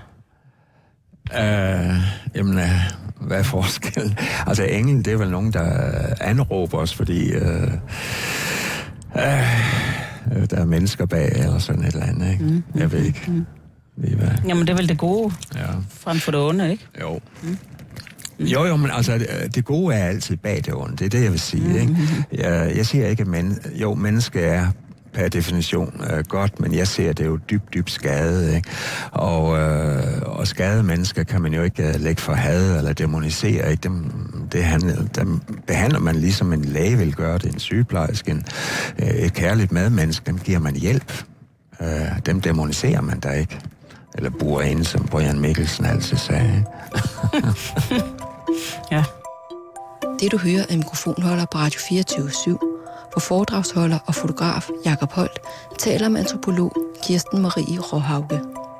Uh, jamen, uh, hvad er forskellen? Altså, engel, det er vel nogen, der anråber os, fordi uh, uh, der er mennesker bag, eller sådan et eller andet, ikke? Mm, jeg ved ikke. Mm. Ved hvad? Jamen, det er vel det gode, ja. Frem for det onde, ikke? Jo. Mm. Jo, jo, men altså, det, det gode er altid bag det onde. Det er det, jeg vil sige, ikke? Jeg, jeg siger ikke, at men, jo, menneske er per definition øh, godt, men jeg ser det jo dybt, dybt skadet, ikke? Og, øh, og skadede mennesker kan man jo ikke uh, lægge for had eller demonisere, ikke? Dem, det handler, dem behandler man ligesom en læge vil gøre det, en sygeplejerske, en, øh, et kærligt medmenneske, dem giver man hjælp. Øh, dem demoniserer man da ikke. Eller burer ind, som Brian Mikkelsen altid sagde. Ja. Det du hører er mikrofonholder på Radio fireogtyve syv, hvor foredragsholder og fotograf Jakob Holt taler med antropolog Kirsten Marie Råhauke.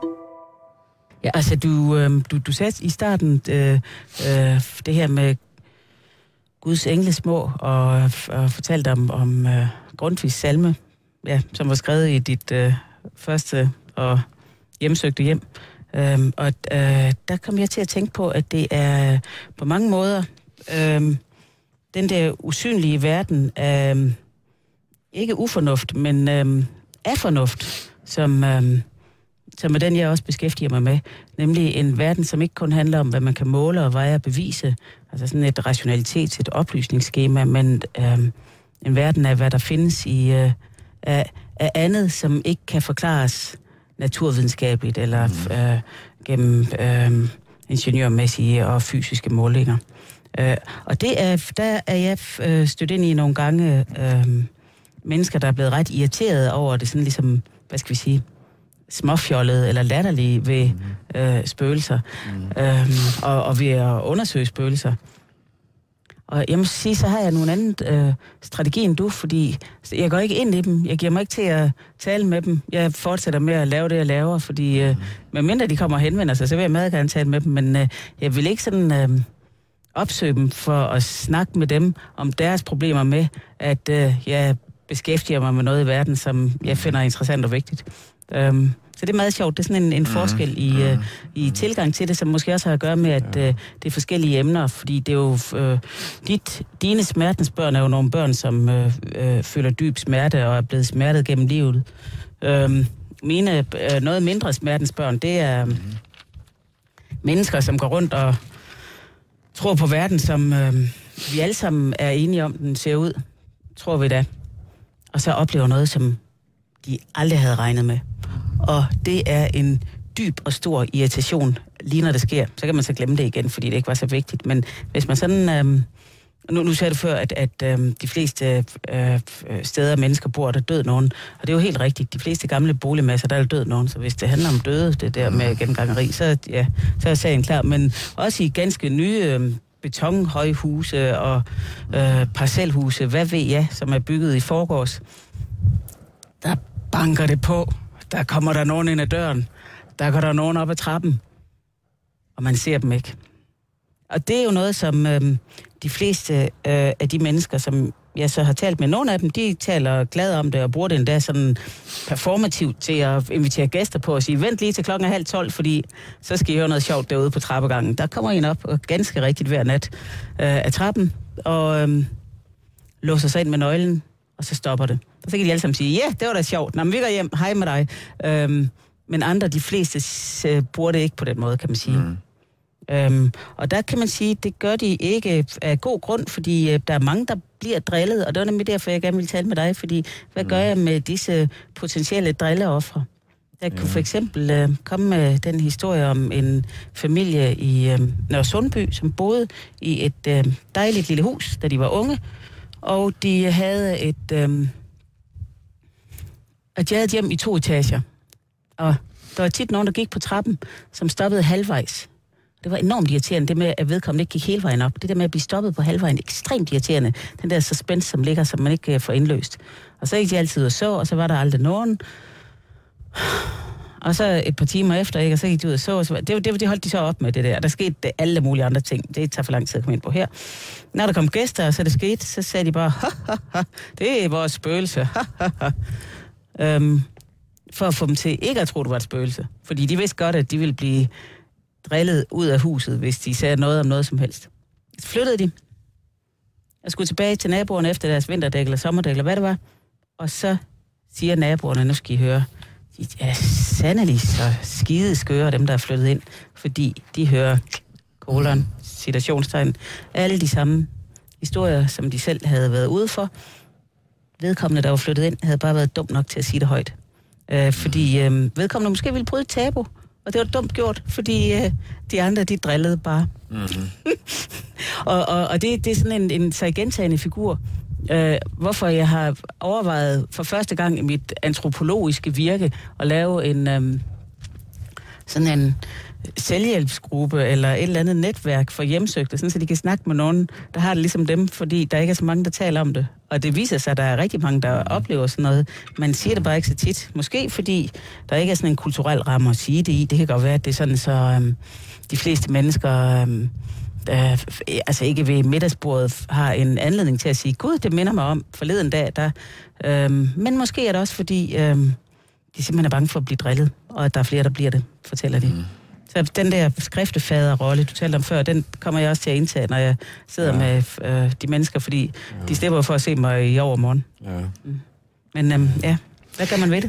Ja, altså du, øh, du, du sagde i starten øh, øh, det her med Guds engle små, og, og fortalte om, om øh, Grundtvigs salme, ja, som var skrevet i dit øh, første og hjemsøgte hjem. Øhm, og øh, der kom jeg til at tænke på, at det er på mange måder øh, den der usynlige verden af, øh, ikke ufornuft, men øh, af fornuft, som, øh, som er den, jeg også beskæftiger mig med. Nemlig en verden, som ikke kun handler om, hvad man kan måle og veje og bevise, altså sådan et rationalitets- et oplysningsskema, men øh, en verden af, hvad der findes i øh, af, af andet, som ikke kan forklares naturvidenskabeligt eller øh, gennem øh, ingeniørmæssige og fysiske målinger. Øh, og det er, der er jeg øh, stødt ind i nogle gange øh, mennesker, der er blevet ret irriteret over det, sådan ligesom, hvad skal vi sige, småfjollede eller latterlige ved øh, spøgelser, mm. øh, og, og ved at undersøge spøgelser. Og jeg må sige, så har jeg nogle anden øh, strategi end du, fordi jeg går ikke ind i dem. Jeg giver mig ikke til at tale med dem. Jeg fortsætter med at lave det, jeg laver, fordi øh, medmindre de kommer og henvender sig, så vil jeg meget gerne tale med dem, men øh, jeg vil ikke sådan øh, opsøge dem for at snakke med dem om deres problemer med, at øh, jeg beskæftiger mig med noget i verden, som jeg finder interessant og vigtigt. Um, så det er meget sjovt. Det er sådan en, en forskel i, uh, i tilgang til det, som måske også har at gøre med, at uh, det er forskellige emner, fordi det er jo uh, dit, dine smertensbørn er jo nogle børn, som uh, uh, føler dyb smerte og er blevet smertet gennem livet. Um, mine uh, noget mindre smertensbørn, det er um, mennesker, som går rundt og tror på verden, som uh, vi alle sammen er enige om, den ser ud, tror vi da. Og så oplever noget, som de aldrig havde regnet med. Og det er en dyb og stor irritation, lige når det sker. Så kan man så glemme det igen, fordi det ikke var så vigtigt. Men hvis man sådan... Øhm, nu, nu sagde du før, at, at øhm, de fleste øh, steder, mennesker bor, der død nogen. Og det er jo helt rigtigt. De fleste gamle boligmasser, der er død nogen. Så hvis det handler om døde, det der med gengangeri, så, ja, så er sagen klar. Men også i ganske nye... Øh, betonhøjhuse og øh, parcelhuse, hvad ved jeg, som er bygget i forgårs. Der banker det på. Der kommer der nogen ind ad døren. Der går der nogen op ad trappen. Og man ser dem ikke. Og det er jo noget, som øh, de fleste øh, af de mennesker, som jeg så har talt med, nogle af dem, de taler glad om det og bruger det endda sådan performativt til at invitere gæster på og sige, vent lige til klokken er halv tolv, fordi så skal I høre noget sjovt derude på trappegangen. Der kommer en op og ganske rigtigt hver nat øh, af trappen og øh, låser sig ind med nøglen, og så stopper det. Og så kan de alle sammen sige, ja, yeah, det var da sjovt. Nå, men vi går hjem, hej med dig. Øh, men andre, de fleste, øh, bruger det ikke på den måde, kan man sige. Mm. Øhm, og der kan man sige, det gør de ikke af god grund, fordi øh, der er mange, der bliver drillet, og det var nemlig derfor, jeg gerne ville tale med dig, fordi hvad gør jeg med disse potentielle drilleoffre? Jeg kunne for eksempel øh, komme med den historie om en familie i øh, Nørresundby, som boede i et øh, dejligt lille hus, da de var unge, og de havde et, øh, og de havde et hjem i to etager, og der var tit nogen, der gik på trappen, som stoppede halvvejs. Det var enormt irriterende, det med, at vedkommende ikke gik hele vejen op. Det der med at blive stoppet på halvvejen, ekstremt irriterende. Den der suspense, som ligger, som man ikke får indløst. Og så gik de altid og så, og så var der aldrig nogen. Og så et par timer efter, ikke? Og så gik de ud og så. Og så det, det, det holdt de så op med, det der. Der skete alle mulige andre ting. Det tager for lang tid at komme ind på her. Når der kom gæster, og så det skete, så sagde de bare, ha, ha, ha, det er vores spøgelse. Ha, ha, ha. Øhm, for at få dem til ikke at tro, det var et spøgelse. Fordi de vidste godt, at de ville blive drillet ud af huset, hvis de sagde noget om noget som helst. Så flyttede de. Jeg skulle tilbage til naboerne efter deres vinterdæk eller sommerdæk, eller hvad det var. Og så siger naboerne, nu skal I høre, de er sandelig så skide skøre, dem der er flyttet ind, fordi de hører kolon, citationstegn, alle de samme historier, som de selv havde været ude for. vedkommende, der var flyttet ind, havde bare været dum nok til at sige det højt. Øh, fordi øh, vedkommende måske ville bryde et tabu, og det var dumt gjort, fordi øh, de andre, de drillede bare. Mm-hmm. og og, og det, det er sådan en, en så gentagende figur. Øh, hvorfor jeg har overvejet for første gang i mit antropologiske virke at lave en øh, sådan en selvhjælpsgruppe eller et eller andet netværk for hjemsøgte, sådan så de kan snakke med nogen, der har det ligesom dem, fordi der ikke er så mange, der taler om det. Og det viser sig, at der er rigtig mange, der oplever sådan noget. Man siger det bare ikke så tit. Måske fordi der ikke er sådan en kulturel ramme at sige det i. Det kan godt være, at det er sådan, så øhm, de fleste mennesker, øhm, der, altså ikke ved middagsbordet, har en anledning til at sige, gud, det minder mig om forleden dag. Der, øhm, men måske er det også fordi, øhm, de simpelthen er bange for at blive drillet, og at der er flere, der bliver det, fortæller de. Mm. Så den der skriftefaderrolle, du talte om før, den kommer jeg også til at indtage, når jeg sidder ja. med øh, de mennesker, fordi ja. de slipper for at se mig i overmorgen. Ja. Mm. Men øhm, ja, hvad gør man ved det?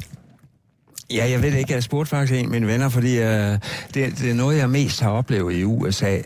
Ja, jeg ved det ikke. Jeg spurgte faktisk en af mine venner, fordi øh, det, det er noget, jeg mest har oplevet i U S A.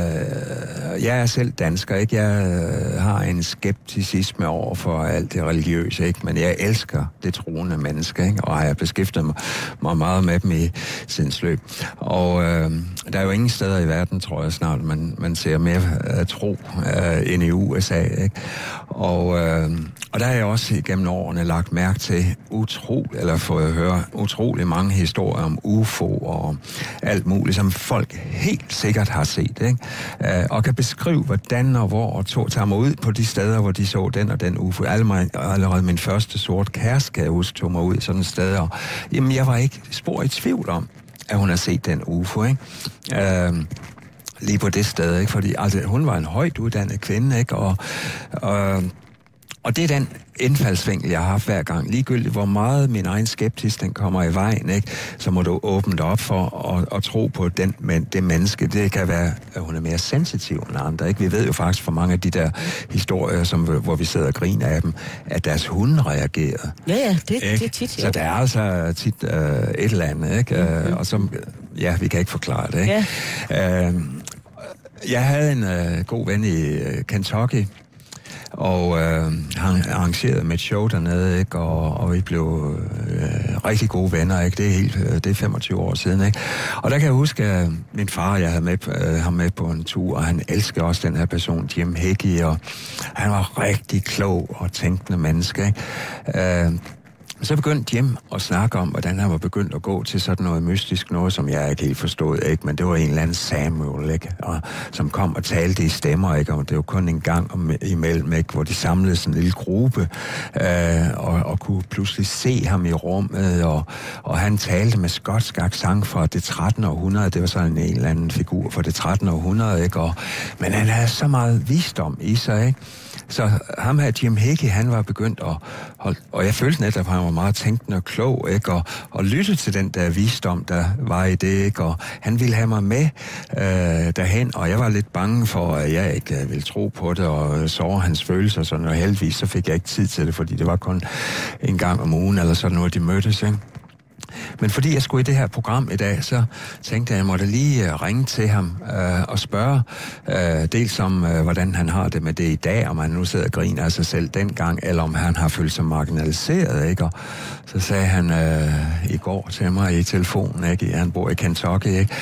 Øh, jeg er selv dansker, ikke? Jeg øh, har en skepticisme over for alt det religiøse, ikke? Men jeg elsker det troende menneske, ikke? Og har jeg beskæftiget mig, mig meget med dem i sinds løb. Og øh, der er jo ingen steder i verden, tror jeg snart, man, man ser mere øh, tro øh, end i U S A, ikke? Og, øh, og der har jeg også igennem årene lagt mærke til utro, eller fået at høre utrolig mange historier om U F O og alt muligt, som folk helt sikkert har set, ikke? Øh, og kan beskrive, hvordan og hvor, og tog, tager mig ud på de steder, hvor de så den og den U F O. Allerede, allerede min første sort kæreste, kan jeg huske, tog mig ud i sådan et sted, og jamen, jeg var ikke spor i tvivl om, at hun har set den U F O, ikke? Øh, lige på det sted, ikke? Fordi altså, hun var en højt uddannet kvinde, ikke? Og, og, og det er den indfaldsvinkel, jeg har haft hver gang. Ligegyldigt, hvor meget min egen skeptis, den kommer i vejen, ikke? Så må du åbne dig op for at, at tro på den, men det menneske. Det kan være, at hun er mere sensitiv end andre, ikke? Vi ved jo faktisk for mange af de der historier, som, hvor vi sidder og griner af dem, at deres hunde reagerer. Ja, ja, det, det er tit, ja. Så der er altså tit øh, et eller andet, ikke? Mm-hmm. Og så, ja, vi kan ikke forklare det, ikke? Ja. Øh, jeg havde en øh, god ven i øh, Kentucky, og øh, han arrangerede med et show dernede, ikke? Og, og vi blev øh, rigtig gode venner, ikke? Det er helt, det er femogtyve år siden, ikke? Og der kan jeg huske, at min far, jeg havde med, øh, ham med på en tur, og han elskede også den her person, Jim Hickey, og han var rigtig klog og tænkende menneske, ikke? Øh, Så begyndte Jim at snakke om, hvordan han var begyndt at gå til sådan noget mystisk, noget som jeg ikke helt forstod, ikke? Men det var en eller anden Samuel, ikke? Og, som kom og talte i stemmer, ikke? Og det var kun en gang om, imellem, ikke? Hvor de samlede sådan en lille gruppe, øh, og, og kunne pludselig se ham i rummet, og, og han talte med skotsk accent fra det trettende århundrede. Det var sådan en eller anden figur fra det trettende århundrede, ikke? Og, men han havde så meget visdom i sig, ikke? Så ham her, Jim Hickey, han var begyndt at holde, og jeg følte netop, at han var meget tænkende og klog, ikke? Og, og lytte til den der visdom, der var i det, ikke? Og han ville have mig med øh, derhen, og jeg var lidt bange for, at jeg ikke øh, ville tro på det, og såre hans følelser, sådan, og heldigvis så fik jeg ikke tid til det, fordi det var kun en gang om ugen, eller sådan noget, de mødtes, ikke? Men fordi jeg skulle i det her program i dag, så tænkte jeg, at jeg måtte lige ringe til ham øh, og spørge øh, dels om, øh, hvordan han har det med det i dag, om han nu sidder og griner af sig selv dengang, eller om han har følt sig marginaliseret, ikke? Og så sagde han øh, i går til mig i telefonen, ikke? Han bor i Kentucky, ikke?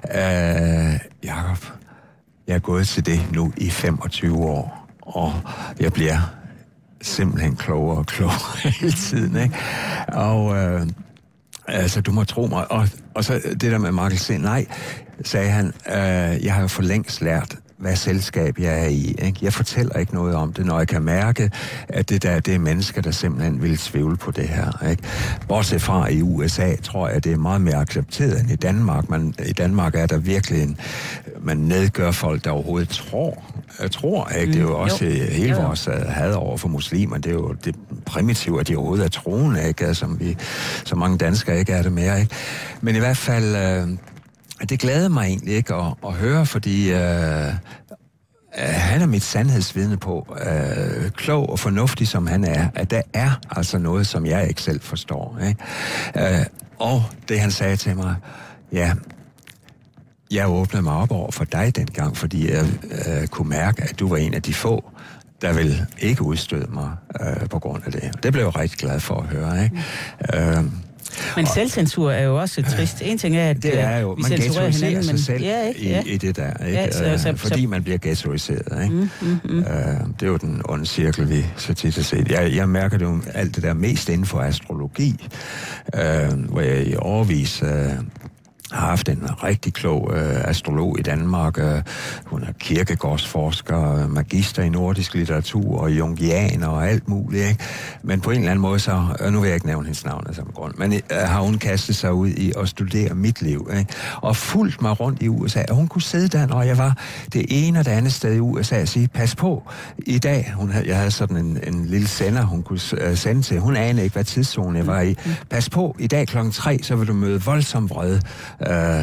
Øh, Jakob, jeg er gået til det nu i femogtyve år, og jeg bliver simpelthen klogere og klogere hele tiden, ikke? Og øh, altså, du må tro mig. Og, og så det der med markedsføring. Nej, sagde han, øh, jeg har jo for længst lært, hvad selskab jeg er i, ikke? Jeg fortæller ikke noget om det, når jeg kan mærke, at det der, det er mennesker, der simpelthen vil tvivle på det her, ikke? Bortset fra i U S A, tror jeg, at det er meget mere accepteret end i Danmark. Man, i Danmark er der virkelig en, man nedgør folk, der overhovedet tror. Jeg tror, ikke? Det er jo også jo. hele jo. vores had over for muslimer. Det er jo det primitive, at de overhovedet er troende, ikke? Som vi, så mange danskere ikke er det mere, ikke? Men i hvert fald, øh, det glæder mig egentlig ikke at, at høre, fordi øh, han er mit sandhedsvidne på, øh, klog og fornuftig som han er, at der er altså noget, som jeg ikke selv forstår, ikke? Øh, og det han sagde til mig, ja, jeg åbnede mig op over for dig dengang, fordi jeg øh, kunne mærke, at du var en af de få, der vil ikke udstøde mig øh, på grund af det. Det blev jeg rigtig glad for at høre, ikke? Mm. Øh, Men selvcensur er jo også trist. En ting er, at det er jo, vi man censurerer hinanden, sig men selv ja, ikke? Ja. I, i det der, ikke? Ja, så, så, fordi så, man bliver ghettoiseret, ikke? Mm, mm, mm. Uh, det er jo den onde cirkel, vi så tit har set. Jeg, jeg mærker det jo alt det der mest inden for astrologi, uh, hvor jeg i årevis uh, har haft en rigtig klog øh, astrolog i Danmark. Øh, hun er kirkegårdsforsker, magister i nordisk litteratur og jungianer og alt muligt, ikke? Men på en eller anden måde så, øh, nu vil jeg ikke nævne hendes navn af samme grund, men øh, har hun kastet sig ud i at studere mit liv, ikke? Og fulgt mig rundt i U S A. Og hun kunne sidde der, når jeg var det ene og det andet sted i U S A og sige, pas på, i dag, hun havde, jeg havde sådan en, en lille sender, hun kunne øh, sende til. Hun anede ikke, hvad tidszone jeg var i. Pas på, i dag klokken tre, så vil du møde voldsom vrede. Uh,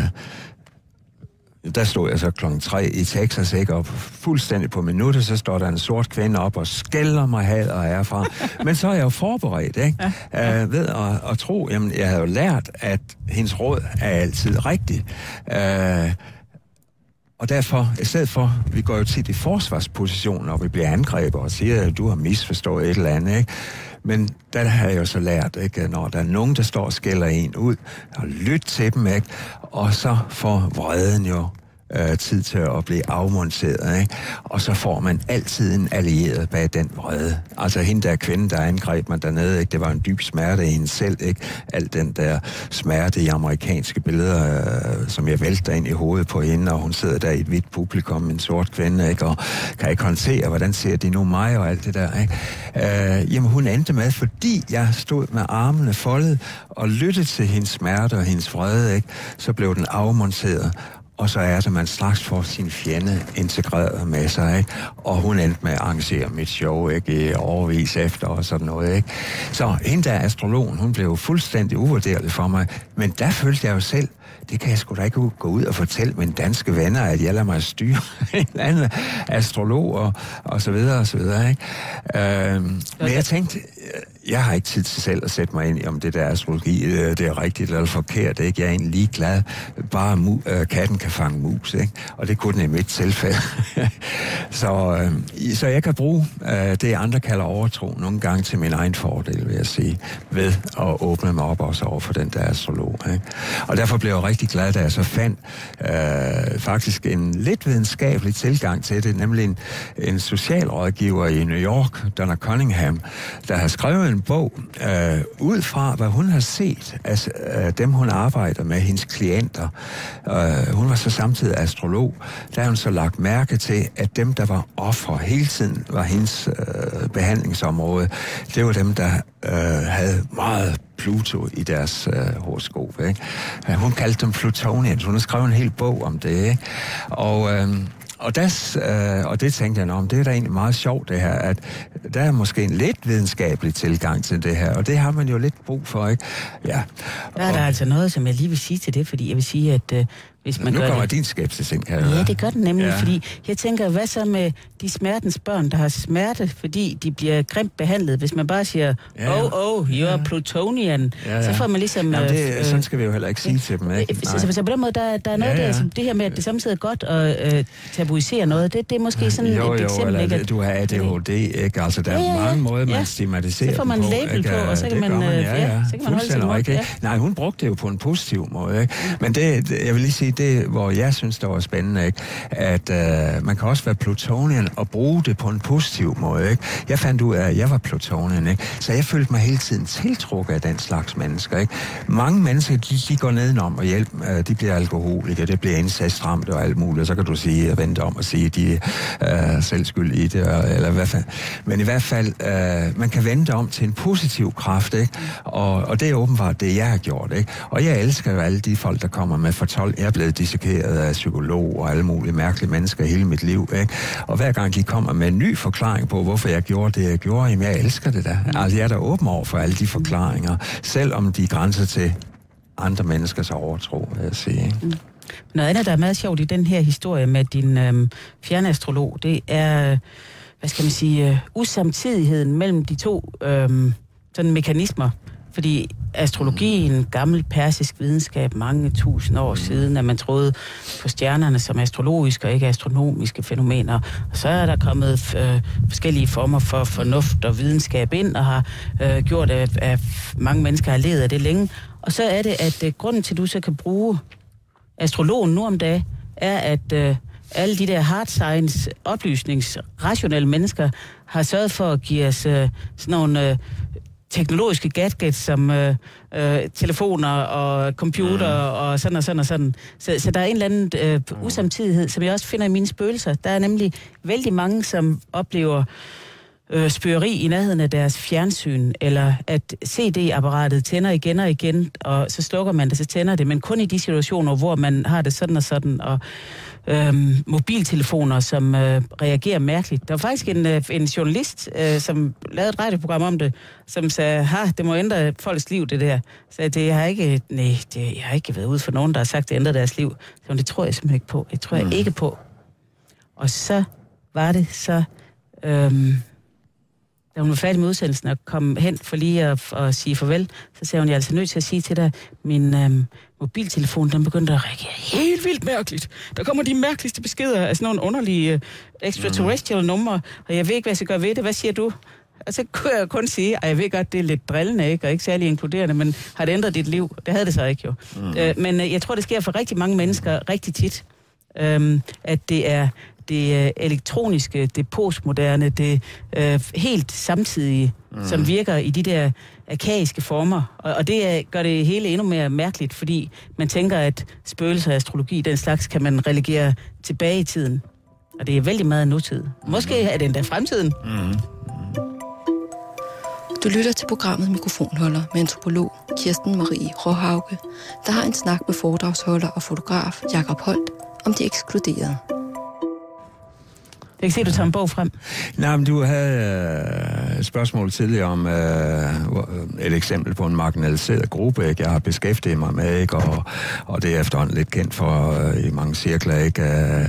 der stod jeg så klokken tre i Texas, ikke, og fuldstændig på minuttet, så står der en sort kvinde op og skælder mig had og herfra. Men så er jeg jo forberedt, ikke? Ja. Uh, ved at, at tro, jamen, jeg havde jo lært, at hendes råd er altid rigtigt. Uh, Og derfor, i stedet for, vi går jo tit i forsvarsposition, når vi bliver angrebet og siger, at du har misforstået et eller andet, ikke? Men der har jeg jo så lært, ikke? Når der er nogen, der står og skælder en ud, og lyt til dem, ikke? Og så får vreden jo øh, tid til at blive afmonteret, ikke? Og så får man altid en allieret bag den vrede. Altså hende der kvinde, der angreb mig dernede, ikke? Det var en dyb smerte i hende selv, ikke? Al den der smerte i amerikanske billeder, øh, som jeg vælter ind i hovedet på hende, og hun sidder der i et hvidt publikum, en sort kvinde, ikke? Og kan ikke håndtere, hvordan ser de nu mig og alt det der, ikke? Øh, jamen hun endte med, fordi jeg stod med armene foldet og lyttede til hendes smerte og hendes vrede, ikke? Så blev den afmonteret. Og så er det, man straks får sin fjende integreret med sig, ikke? Og hun endte med at arrangere mit show, ikke? I overvis efter og sådan noget, ikke? Så hende der astrologen, hun blev fuldstændig uvurderlig for mig. Men der følte jeg jo selv, det kan jeg sgu da ikke gå ud og fortælle mine danske venner, at jeg lader mig styre en anden astrolog og, og så videre og så videre, ikke? Øhm, men jeg tænkte, jeg har ikke tid til selv at sætte mig ind i, om det der astrologi, det er rigtigt eller forkert, ikke? Jeg er egentlig ligeglad. Bare mu- øh, katten kan fange mus, ikke? Og det kunne den i mit tilfælde. så, øh, så jeg kan bruge øh, det, andre kalder overtro, nogle gange til min egen fordel, vil jeg sige, ved at åbne mig op også over for den der astrolog, ikke? Og derfor blev jeg rigtig glad, da jeg så fandt øh, faktisk en lidt videnskabelig tilgang til det, nemlig en, en socialrådgiver i New York, Donna Cunningham, der har skrevet en bog øh, ud fra, hvad hun har set af øh, dem, hun arbejder med, hendes klienter. Øh, hun var så samtidig astrolog. Der har hun så lagt mærke til, at dem, der var ofre hele tiden, var hendes øh, behandlingsområde. Det var dem, der øh, havde meget Pluto i deres øh, horoskop, ikke? Hun kaldte dem Plutonians. Hun har skrevet en hel bog om det, ikke? Og, øh, og, des, øh, og det tænkte jeg om, det er da egentlig meget sjovt det her, at der er måske en lidt videnskabelig tilgang til det her, og det har man jo lidt brug for, ikke? Ja. Der er og, der altså noget, som jeg lige vil sige til det, fordi jeg vil sige, at øh, hvis man nu gør kommer det... din skepsis ind, kan jeg Ja, høre. det gør den nemlig, ja. Fordi jeg tænker, hvad så med de smertens børn, der har smerte, fordi de bliver grimt behandlet? Hvis man bare siger, ja, oh, oh, you're ja. Plutonian, ja, ja. Så får man ligesom... Jamen, det, øh, sådan skal vi jo heller ikke sige til dem, ikke? Så, så, så på den måde, der, der er noget ja, ja. der, som det her med, at det samtidig er godt at øh, tabuisere noget, det, det er måske sådan jo, et jo, eksempel, eller, ikke? At, du har A D H D, ikke? Altså, der er ja, ja, mange måder, man ja. stigmatiserer så får man på, label ikke? på, og så kan man, man, øh, ja, ja. så kan man holde sin mund. Ja. Nej, hun brugte det jo på en positiv måde, ikke? Men det, det, jeg vil lige sige, det, hvor jeg synes, det var spændende, ikke? At øh, man kan også være plutonian og bruge det på en positiv måde, ikke? Jeg fandt ud af, at jeg var plutonian, ikke? Så jeg følte mig hele tiden tiltrukket af den slags mennesker, ikke? Mange mennesker, de, de går nedenom og hjælper, de bliver alkoholikere, det bliver incestramte og alt muligt, og så kan du sige, at vente om at sige, at de er øh, selv skyld i det, eller hvad fald. Men i hvert fald, øh, man kan vende om til en positiv kraft, ikke? Og, og det er åbenbart det, jeg har gjort, ikke? Og jeg elsker jo alle de folk, der kommer med fortolkning. Jeg er blevet dissekeret af psykolog og alle mulige mærkelige mennesker hele mit liv, ikke? Og hver gang de kommer med en ny forklaring på, hvorfor jeg gjorde det, jeg gjorde, jamen jeg elsker det da. Altså jeg er da åben over for alle de forklaringer, selvom de grænser til andre menneskers overtro, vil jeg sige, ikke? Mm. Noget andet, der er meget sjovt i den her historie med din øhm, fjernastrolog, det er, hvad skal man sige, øh, usamtidigheden mellem de to øhm, sådan mekanismer. Fordi astrologi er en gammel persisk videnskab, mange tusind år siden, at man troede på stjernerne som astrologiske og ikke astronomiske fænomener. Og så er der kommet øh, forskellige former for fornuft og videnskab ind, og har øh, gjort, at, at mange mennesker har levet af det længe. Og så er det, at øh, grunden til, at du så kan bruge astrologen nu om dagen, er, at øh, alle de der hard science, oplysningsrationelle mennesker har sørget for at give os øh, sådan nogle øh, teknologiske gadgets som øh, øh, telefoner og computer mm. og sådan og sådan og sådan. Så, så der er en eller anden øh, usamtidighed, som jeg også finder i mine spøgelser. Der er nemlig vældig mange, som oplever øh, spøgeri i nærheden af deres fjernsyn, eller at C D-apparatet tænder igen og igen, og så slukker man det, så tænder det, men kun i de situationer, hvor man har det sådan og sådan, og Øhm, mobiltelefoner, som øh, reagerer mærkeligt. Der var faktisk en, øh, en journalist, øh, som lavede et radioprogram om det, som sagde, ha, det må ændre folks liv, det der. Så det har ikke, nej, det, jeg har ikke været ude for nogen, der har sagt, det ændrer deres liv. Så det tror jeg simpelthen ikke på. Det tror jeg mm. ikke på. Og så var det så, øhm, da hun var færdig med udsendelsen og kom hen for lige at, at sige farvel, så sagde hun, jeg er altså nødt til at sige til dig, min øhm, mobiltelefon, den begyndte at reagere helt vildt mærkeligt. Der kommer de mærkeligste beskeder af sådan nogle underlige uh, extraterrestrial mm. numre, og jeg ved ikke, hvad jeg skal gøre ved det. Hvad siger du? Og så kunne jeg kun sige, at jeg ved godt, det er lidt drillende, ikke? Og ikke særlig inkluderende, men har det ændret dit liv? Det havde det så ikke jo. Mm. Uh, men uh, jeg tror, det sker for rigtig mange mennesker rigtig tit, um, at det er det elektroniske, det postmoderne, det øh, helt samtidige, mm. som virker i de der arkaiske former. Og, og det er, gør det hele endnu mere mærkeligt, fordi man tænker, at spøgelser og astrologi, den slags, kan man relegere tilbage i tiden. Og det er vældig meget nutid. Måske er det endda fremtiden. Mm. Du lytter til programmet Mikrofonholder med antropolog Kirsten Marie Råhauke, der har en snak med foredragsholder og fotograf Jakob Holt om de ekskluderede. Jeg kan se, du tager en bog frem. Nej, men du havde et spørgsmål tidligere om øh, et eksempel på en marginaliseret gruppe, ikke? Jeg har beskæftiget mig med, ikke? Og, og det er efterhånden lidt kendt for øh, i mange cirkler, ikke?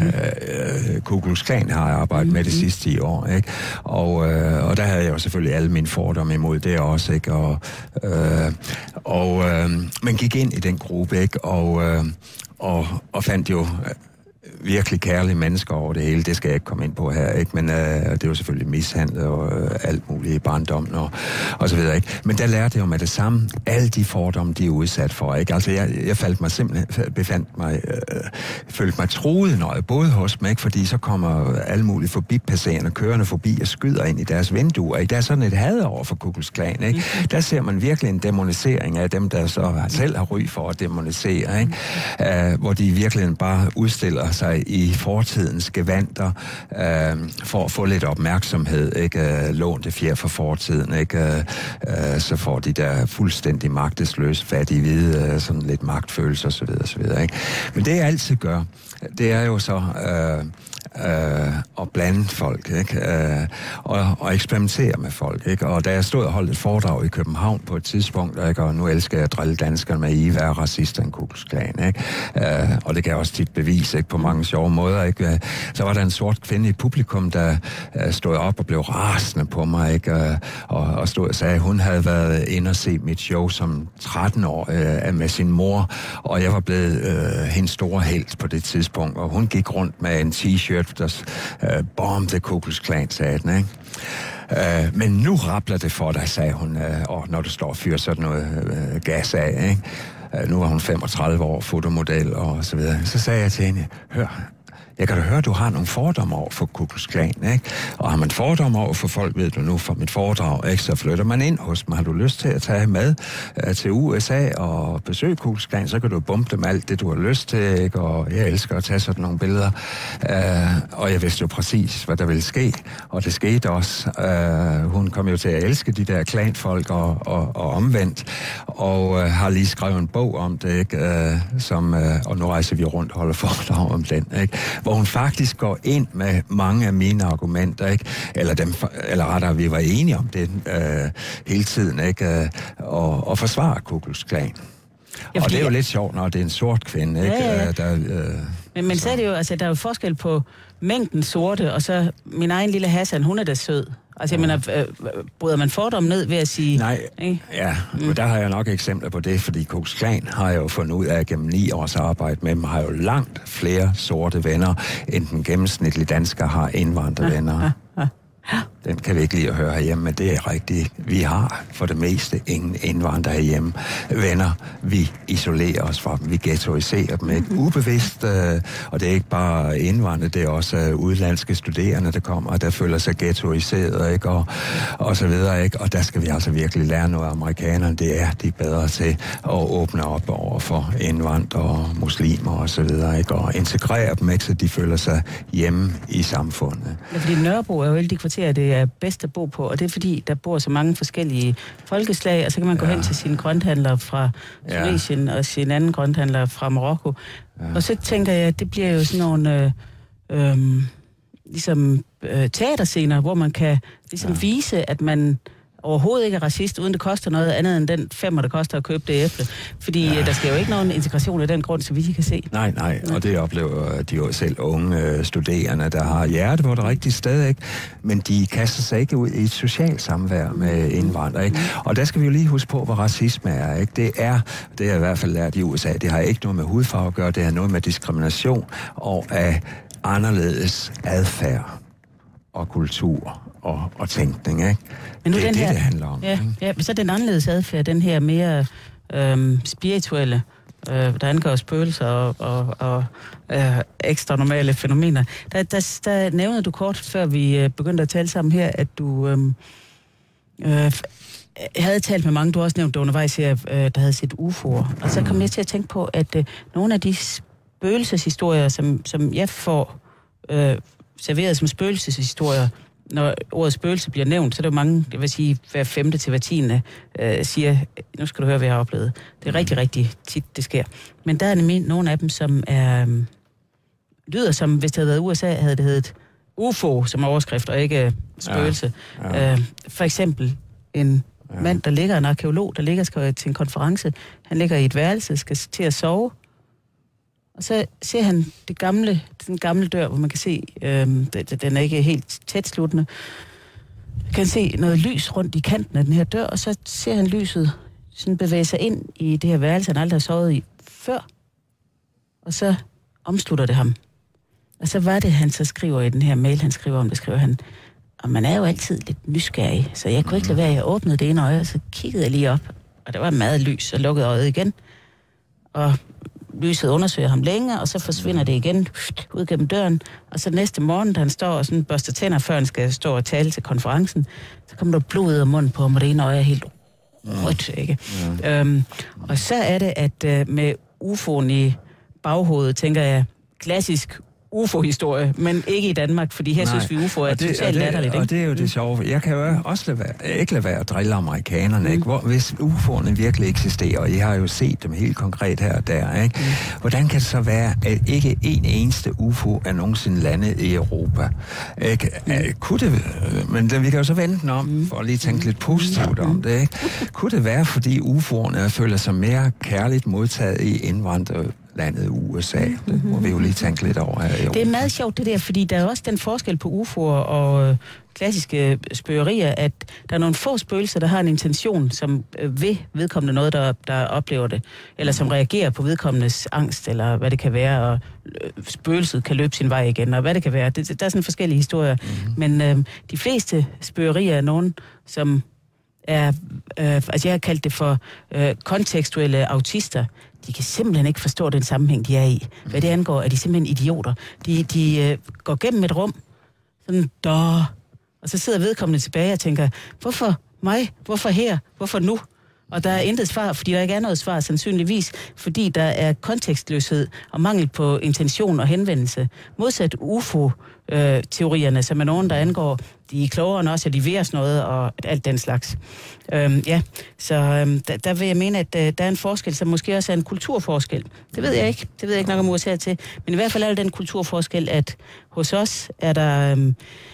Øh, Ku Klux Klan har jeg arbejdet mm-hmm. med de sidste ti år, ikke? Og, øh, og der havde jeg jo selvfølgelig alle mine fordomme imod det også, ikke? Og, øh, og øh, man gik ind i den gruppe, ikke? Og, øh, og, og fandt jo virkelig kærlige mennesker over det hele. Det skal jeg ikke komme ind på her, ikke? Men øh, det er jo selvfølgelig mishandlet og øh, alt muligt i barndommen og, og så videre, ikke? Men der lærte jeg jo med det samme, alle de fordomme, de er udsat for, ikke? Altså, jeg, jeg faldt mig simpelthen, befandt mig, øh, følte mig truet, når jeg boede hos mig, ikke? Fordi så kommer alle mulige forbipasserende, kørende forbi og skyder ind i deres vinduer, ikke? Der er sådan et had over for Ku Klux Klan, ikke? Mm. Der ser man virkelig en demonisering af dem, der så selv har ry for at demonisere, ikke? Uh, hvor de virkelig bare udstiller sig i fortidens gevanter øh, for at få lidt opmærksomhed, ikke? Lånte fjer for fortiden, ikke? Øh, så får de der fuldstændig magtesløse, fattige hvide, sådan lidt magtfølelse og så videre, så videre, ikke? Men det jeg altid gør, det er jo så øh, øh, at blande folk, ikke? Øh, og, og eksperimentere med folk, ikke? Og da jeg stod og holdt et foredrag i København på et tidspunkt, ikke? Og nu elsker jeg at drille danskerne med, I er racister en Ku Klux Klan, ikke? Øh, og det kan jeg også tit bevise, ikke? På mange sjove måder, ikke? Så var der en sort kvinde i publikum, der øh, stod op og blev rasende på mig, ikke? Og, og stod og sagde, at hun havde været inde og se mit show som tretten år øh, med sin mor, og jeg var blevet øh, hendes store helt på det tidspunkt, og hun gik rundt med en t-shirt, der øh, bomb the Ku Klux Klan, sagde den, ikke? Uh, men nu rappler det for dig, sagde hun, uh, og når du står og fyrer sådan noget uh, gas af, ikke? Uh, nu var hun femogtredive år, fotomodel og så videre. Så sagde jeg til hende, hør, jeg kan da høre, du har nogle fordomme over for Ku Klux Klan, ikke? Og har man fordomme over for folk, ved du nu, for mit foredrag, ikke? Så flytter man ind hos mig. Har du lyst til at tage med uh, til U S A og besøge Ku Klux Klan, så kan du bombe dem alt det, du har lyst til, ikke? Og jeg elsker at tage sådan nogle billeder. Uh, og jeg vidste jo præcis, hvad der ville ske. Og det skete også. Uh, hun kom jo til at elske de der klanfolk og, og, og omvendt. Og uh, har lige skrevet en bog om det, ikke? Uh, som, uh, og nu rejser vi rundt og holder foredrag om den, ikke? Hvor hun faktisk går ind med mange af mine argumenter, ikke? Eller, dem, eller rettere, vi var enige om det øh, hele tiden, ikke? Og, og forsvare Ku Klux Klan. Ja, og det er jo lidt sjovt, når det er en sort kvinde, ikke? Ja, ja. Der, øh, men men så. så er det jo, altså, der er jo forskel på mængden sorte, og så min egen lille Hassan, hun er da sød. Altså, jeg mener, øh, bryder man fordomme ned ved at sige... Nej, ikke? ja, mm. der har jeg nok eksempler på det, fordi Ku Klux Klan har jeg jo fundet ud af gennem ni års arbejde med dem, har jo langt flere sorte venner, end den gennemsnitlige dansker har indvandrervenner. Ja, ja, ja. Den kan vi ikke lide at høre herhjemme, men det er rigtigt. Vi har for det meste ingen indvandrere herhjemme. Venner, vi isolerer os fra dem, vi ghettoiserer dem, ikke? Ubevidst, øh, og det er ikke bare indvandrere, det er også øh, udlandske studerende, der kommer, og der føler sig ghettoiseret, ikke? Og, og så videre, ikke? Og der skal vi altså virkelig lære noget af amerikanerne. Det er de bedre til at åbne op over for indvandrere, muslimer og så videre, ikke? Og integrere dem, ikke? Så de føler sig hjemme i samfundet. Ja, fordi Nørrebro er jo alle de kvarterer, det er bedst at bo på, og det er fordi, der bor så mange forskellige folkeslag, og så kan man gå ja. hen til sine grønthandlere fra Tunesien ja. og sine anden grønthandlere fra Marokko. Ja. Og så tænker jeg, at det bliver jo sådan nogle øh, øh, ligesom øh, teaterscener, hvor man kan ligesom ja. vise, at man overhovedet ikke er racist, uden det koster noget andet end den femmer, der koster at købe det æble. Fordi ja. der skal jo ikke nogen integration af den grund, så vi kan se. Nej, nej, og det oplever de jo selv unge øh, studerende, der har hjerte på det rigtige sted, ikke? Men de kaster sig ikke ud i et socialt samvær med indvandrere, ikke? Og der skal vi jo lige huske på, hvad racisme er, ikke? Det er, det har jeg i hvert fald lært i U S A, det har ikke noget med hudfarve at gøre, det har noget med diskrimination og af anderledes adfærd og kultur og, og tænkning, ikke? Men nu det er det, her, det handler om. Ja, ja, så den anderledes adfærd, den her mere øhm, spirituelle, øh, der angår spøgelser og, og, og øh, ekstra normale fænomener. Der, der, der nævnede du kort, før vi øh, begyndte at tale sammen her, at du øh, øh, havde talt med mange, du har også nævnt det undervejs her, øh, der havde set U F O'er. Og så kom jeg til at tænke på, at øh, nogle af de spøgelseshistorier, som, som jeg får øh, serveret som spøgelseshistorier, når ordet spøgelse bliver nævnt, så er der mange, jeg vil sige, hver femte til hver tiende øh, siger, nu skal du høre, hvad jeg har oplevet. Det er rigtig, rigtig tit, det sker. Men der er nemlig nogle af dem, som er, øh, lyder som, hvis det havde været U S A, havde det heddet U F O som overskrift, og ikke spøgelse. Ja, ja. Øh, for eksempel en ja. mand, der ligger, en arkeolog, der ligger skal til en konference. Han ligger i et værelse, skal til at sove. Og så ser han det gamle, den gamle dør, hvor man kan se, øh, den er ikke helt tætsluttende. Man kan se noget lys rundt i kanten af den her dør, og så ser han lyset sådan bevæge sig ind i det her værelse, han aldrig har sovet i før. Og så omslutter det ham. Og så var det, han så skriver i den her mail, han skriver om det, skriver han, og man er jo altid lidt nysgerrig, så jeg kunne ikke lade være, jeg åbnede det ene øje, og så kiggede jeg lige op, og der var meget lys, og lukkede øjet igen. Og lyset undersøger ham længe, og så forsvinder det igen ud gennem døren. Og så næste morgen, da han står og sådan børster tænder, før han skal stå og tale til konferencen, så kommer der blod ud af munden på ham, og det ene øje er helt rødt, ikke? Ja. Øhm, og så er det, at øh, med U F O'en i baghovedet, tænker jeg, klassisk U F O-historie, men ikke i Danmark, fordi her Nej. synes vi, U F O er totalt latterligt. Og det er jo det sjove. Jeg kan jo også lade være, ikke lade være at drille amerikanerne, mm. ikke? Hvor, hvis U F O'erne virkelig eksisterer, og I har jo set dem helt konkret her og der, ikke? Mm. Hvordan kan det så være, at ikke en eneste U F O er nogensinde landet i Europa? Ikke? Mm. Kunne det, men vi kan jo så vende den om, mm. for at lige tænke lidt positivt om det, ikke? Kunne det være, fordi U F O'erne føler sig mere kærligt modtaget i indvandrere landet U S A. Det må vi jo lige tænke lidt over her i år. Det er meget sjovt det der, fordi der er også den forskel på U F O'er og øh, klassiske spøgerier, at der er nogle få spøgelser, der har en intention, som øh, vil vedkommende noget, der, der oplever det, eller som reagerer på vedkommendes angst, eller hvad det kan være, og øh, spøgelset kan løbe sin vej igen, og hvad det kan være. Det, der er sådan forskellige historier. Mm-hmm. Men øh, de fleste spøgerier er nogen, som er, øh, altså jeg har kaldt det for øh, kontekstuelle autister. De kan simpelthen ikke forstå den sammenhæng, de er i. Hvad det angår, er de simpelthen idioter. De, de øh, går gennem et rum, sådan, da, og så sidder vedkommende tilbage og tænker, hvorfor mig? Hvorfor her? Hvorfor nu? Og der er intet svar, fordi der ikke er noget svar, sandsynligvis, fordi der er kontekstløshed og mangel på intention og henvendelse. Modsat U F O-teorierne, som er nogen, der angår, de er klogere end os, og de ved os noget, og alt den slags. Øhm, ja, så øhm, der, der vil jeg mene, at øh, der er en forskel, som måske også er en kulturforskel. Det ved jeg ikke. Det ved jeg ikke nok om U S A til. Men i hvert fald er det den kulturforskel, at hos os er der øhm,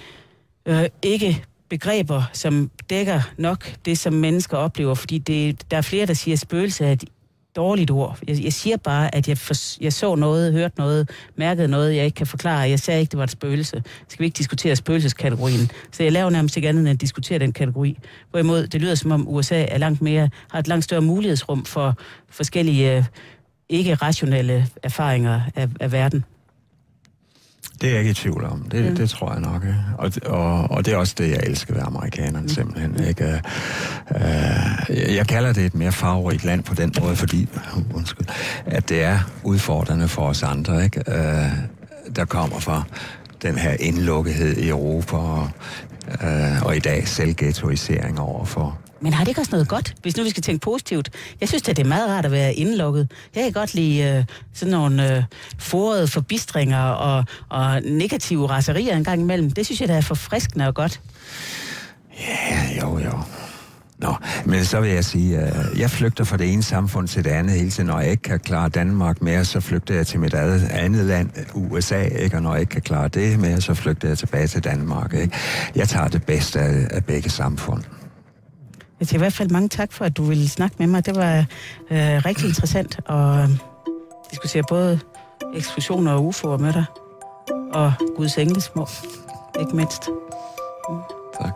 øh, ikke begreber, som dækker nok det, som mennesker oplever, fordi det, der er flere, der siger, at spøgelse er et dårligt ord. Jeg, jeg siger bare, at jeg, for, jeg så noget, hørte noget, mærkede noget, jeg ikke kan forklare. Jeg sagde ikke, det var et spøgelse. Skal vi ikke diskutere spøgelseskategorien? Så jeg laver nærmest ikke andet end at diskutere den kategori. Hvorimod det lyder som om U S A er langt mere, har et langt større mulighedsrum for forskellige ikke-rationelle erfaringer af, af verden. Det er jeg ikke i tvivl om. Det, mm. det tror jeg nok. Ikke? Og, og, og det er også det, jeg elsker ved amerikanerne, mm. simpelthen. Ikke? Uh, jeg kalder det et mere farverigt land på den måde, fordi undskyld, at det er udfordrende for os andre, ikke? Uh, der kommer fra den her indlukkethed i Europa, og, uh, og i dag selvghettoisering overfor. Men har det ikke også noget godt, hvis nu vi skal tænke positivt? Jeg synes, at det er meget rart at være indlukket. Jeg kan godt lide øh, sådan nogle øh, forrede forbistringer og, og negative raserier en gang imellem. Det synes jeg, der er forfriskende og godt. Ja, jo, jo. Nå, men så vil jeg sige, at jeg flygter fra det ene samfund til det andet hele tiden. Når jeg ikke kan klare Danmark mere, så flygter jeg til mit andet land, U S A, ikke? Og når jeg ikke kan klare det mere, så flygter jeg tilbage til Danmark, ikke? Jeg tager det bedste af, af begge samfund. Jeg siger i hvert fald mange tak for, at du ville snakke med mig. Det var øh, rigtig interessant at diskutere både eksklusioner og U F O'er med dig. Og Guds englesmå, ikke mindst. Mm. Tak.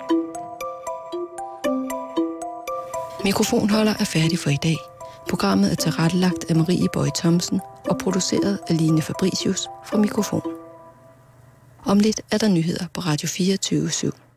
Mikrofonholder er færdig for i dag. Programmet er tilrettelagt af Marie Bøje Thomsen og produceret af Line Fabricius fra Mikrofon. Om lidt er der nyheder på Radio fireogtyve syv.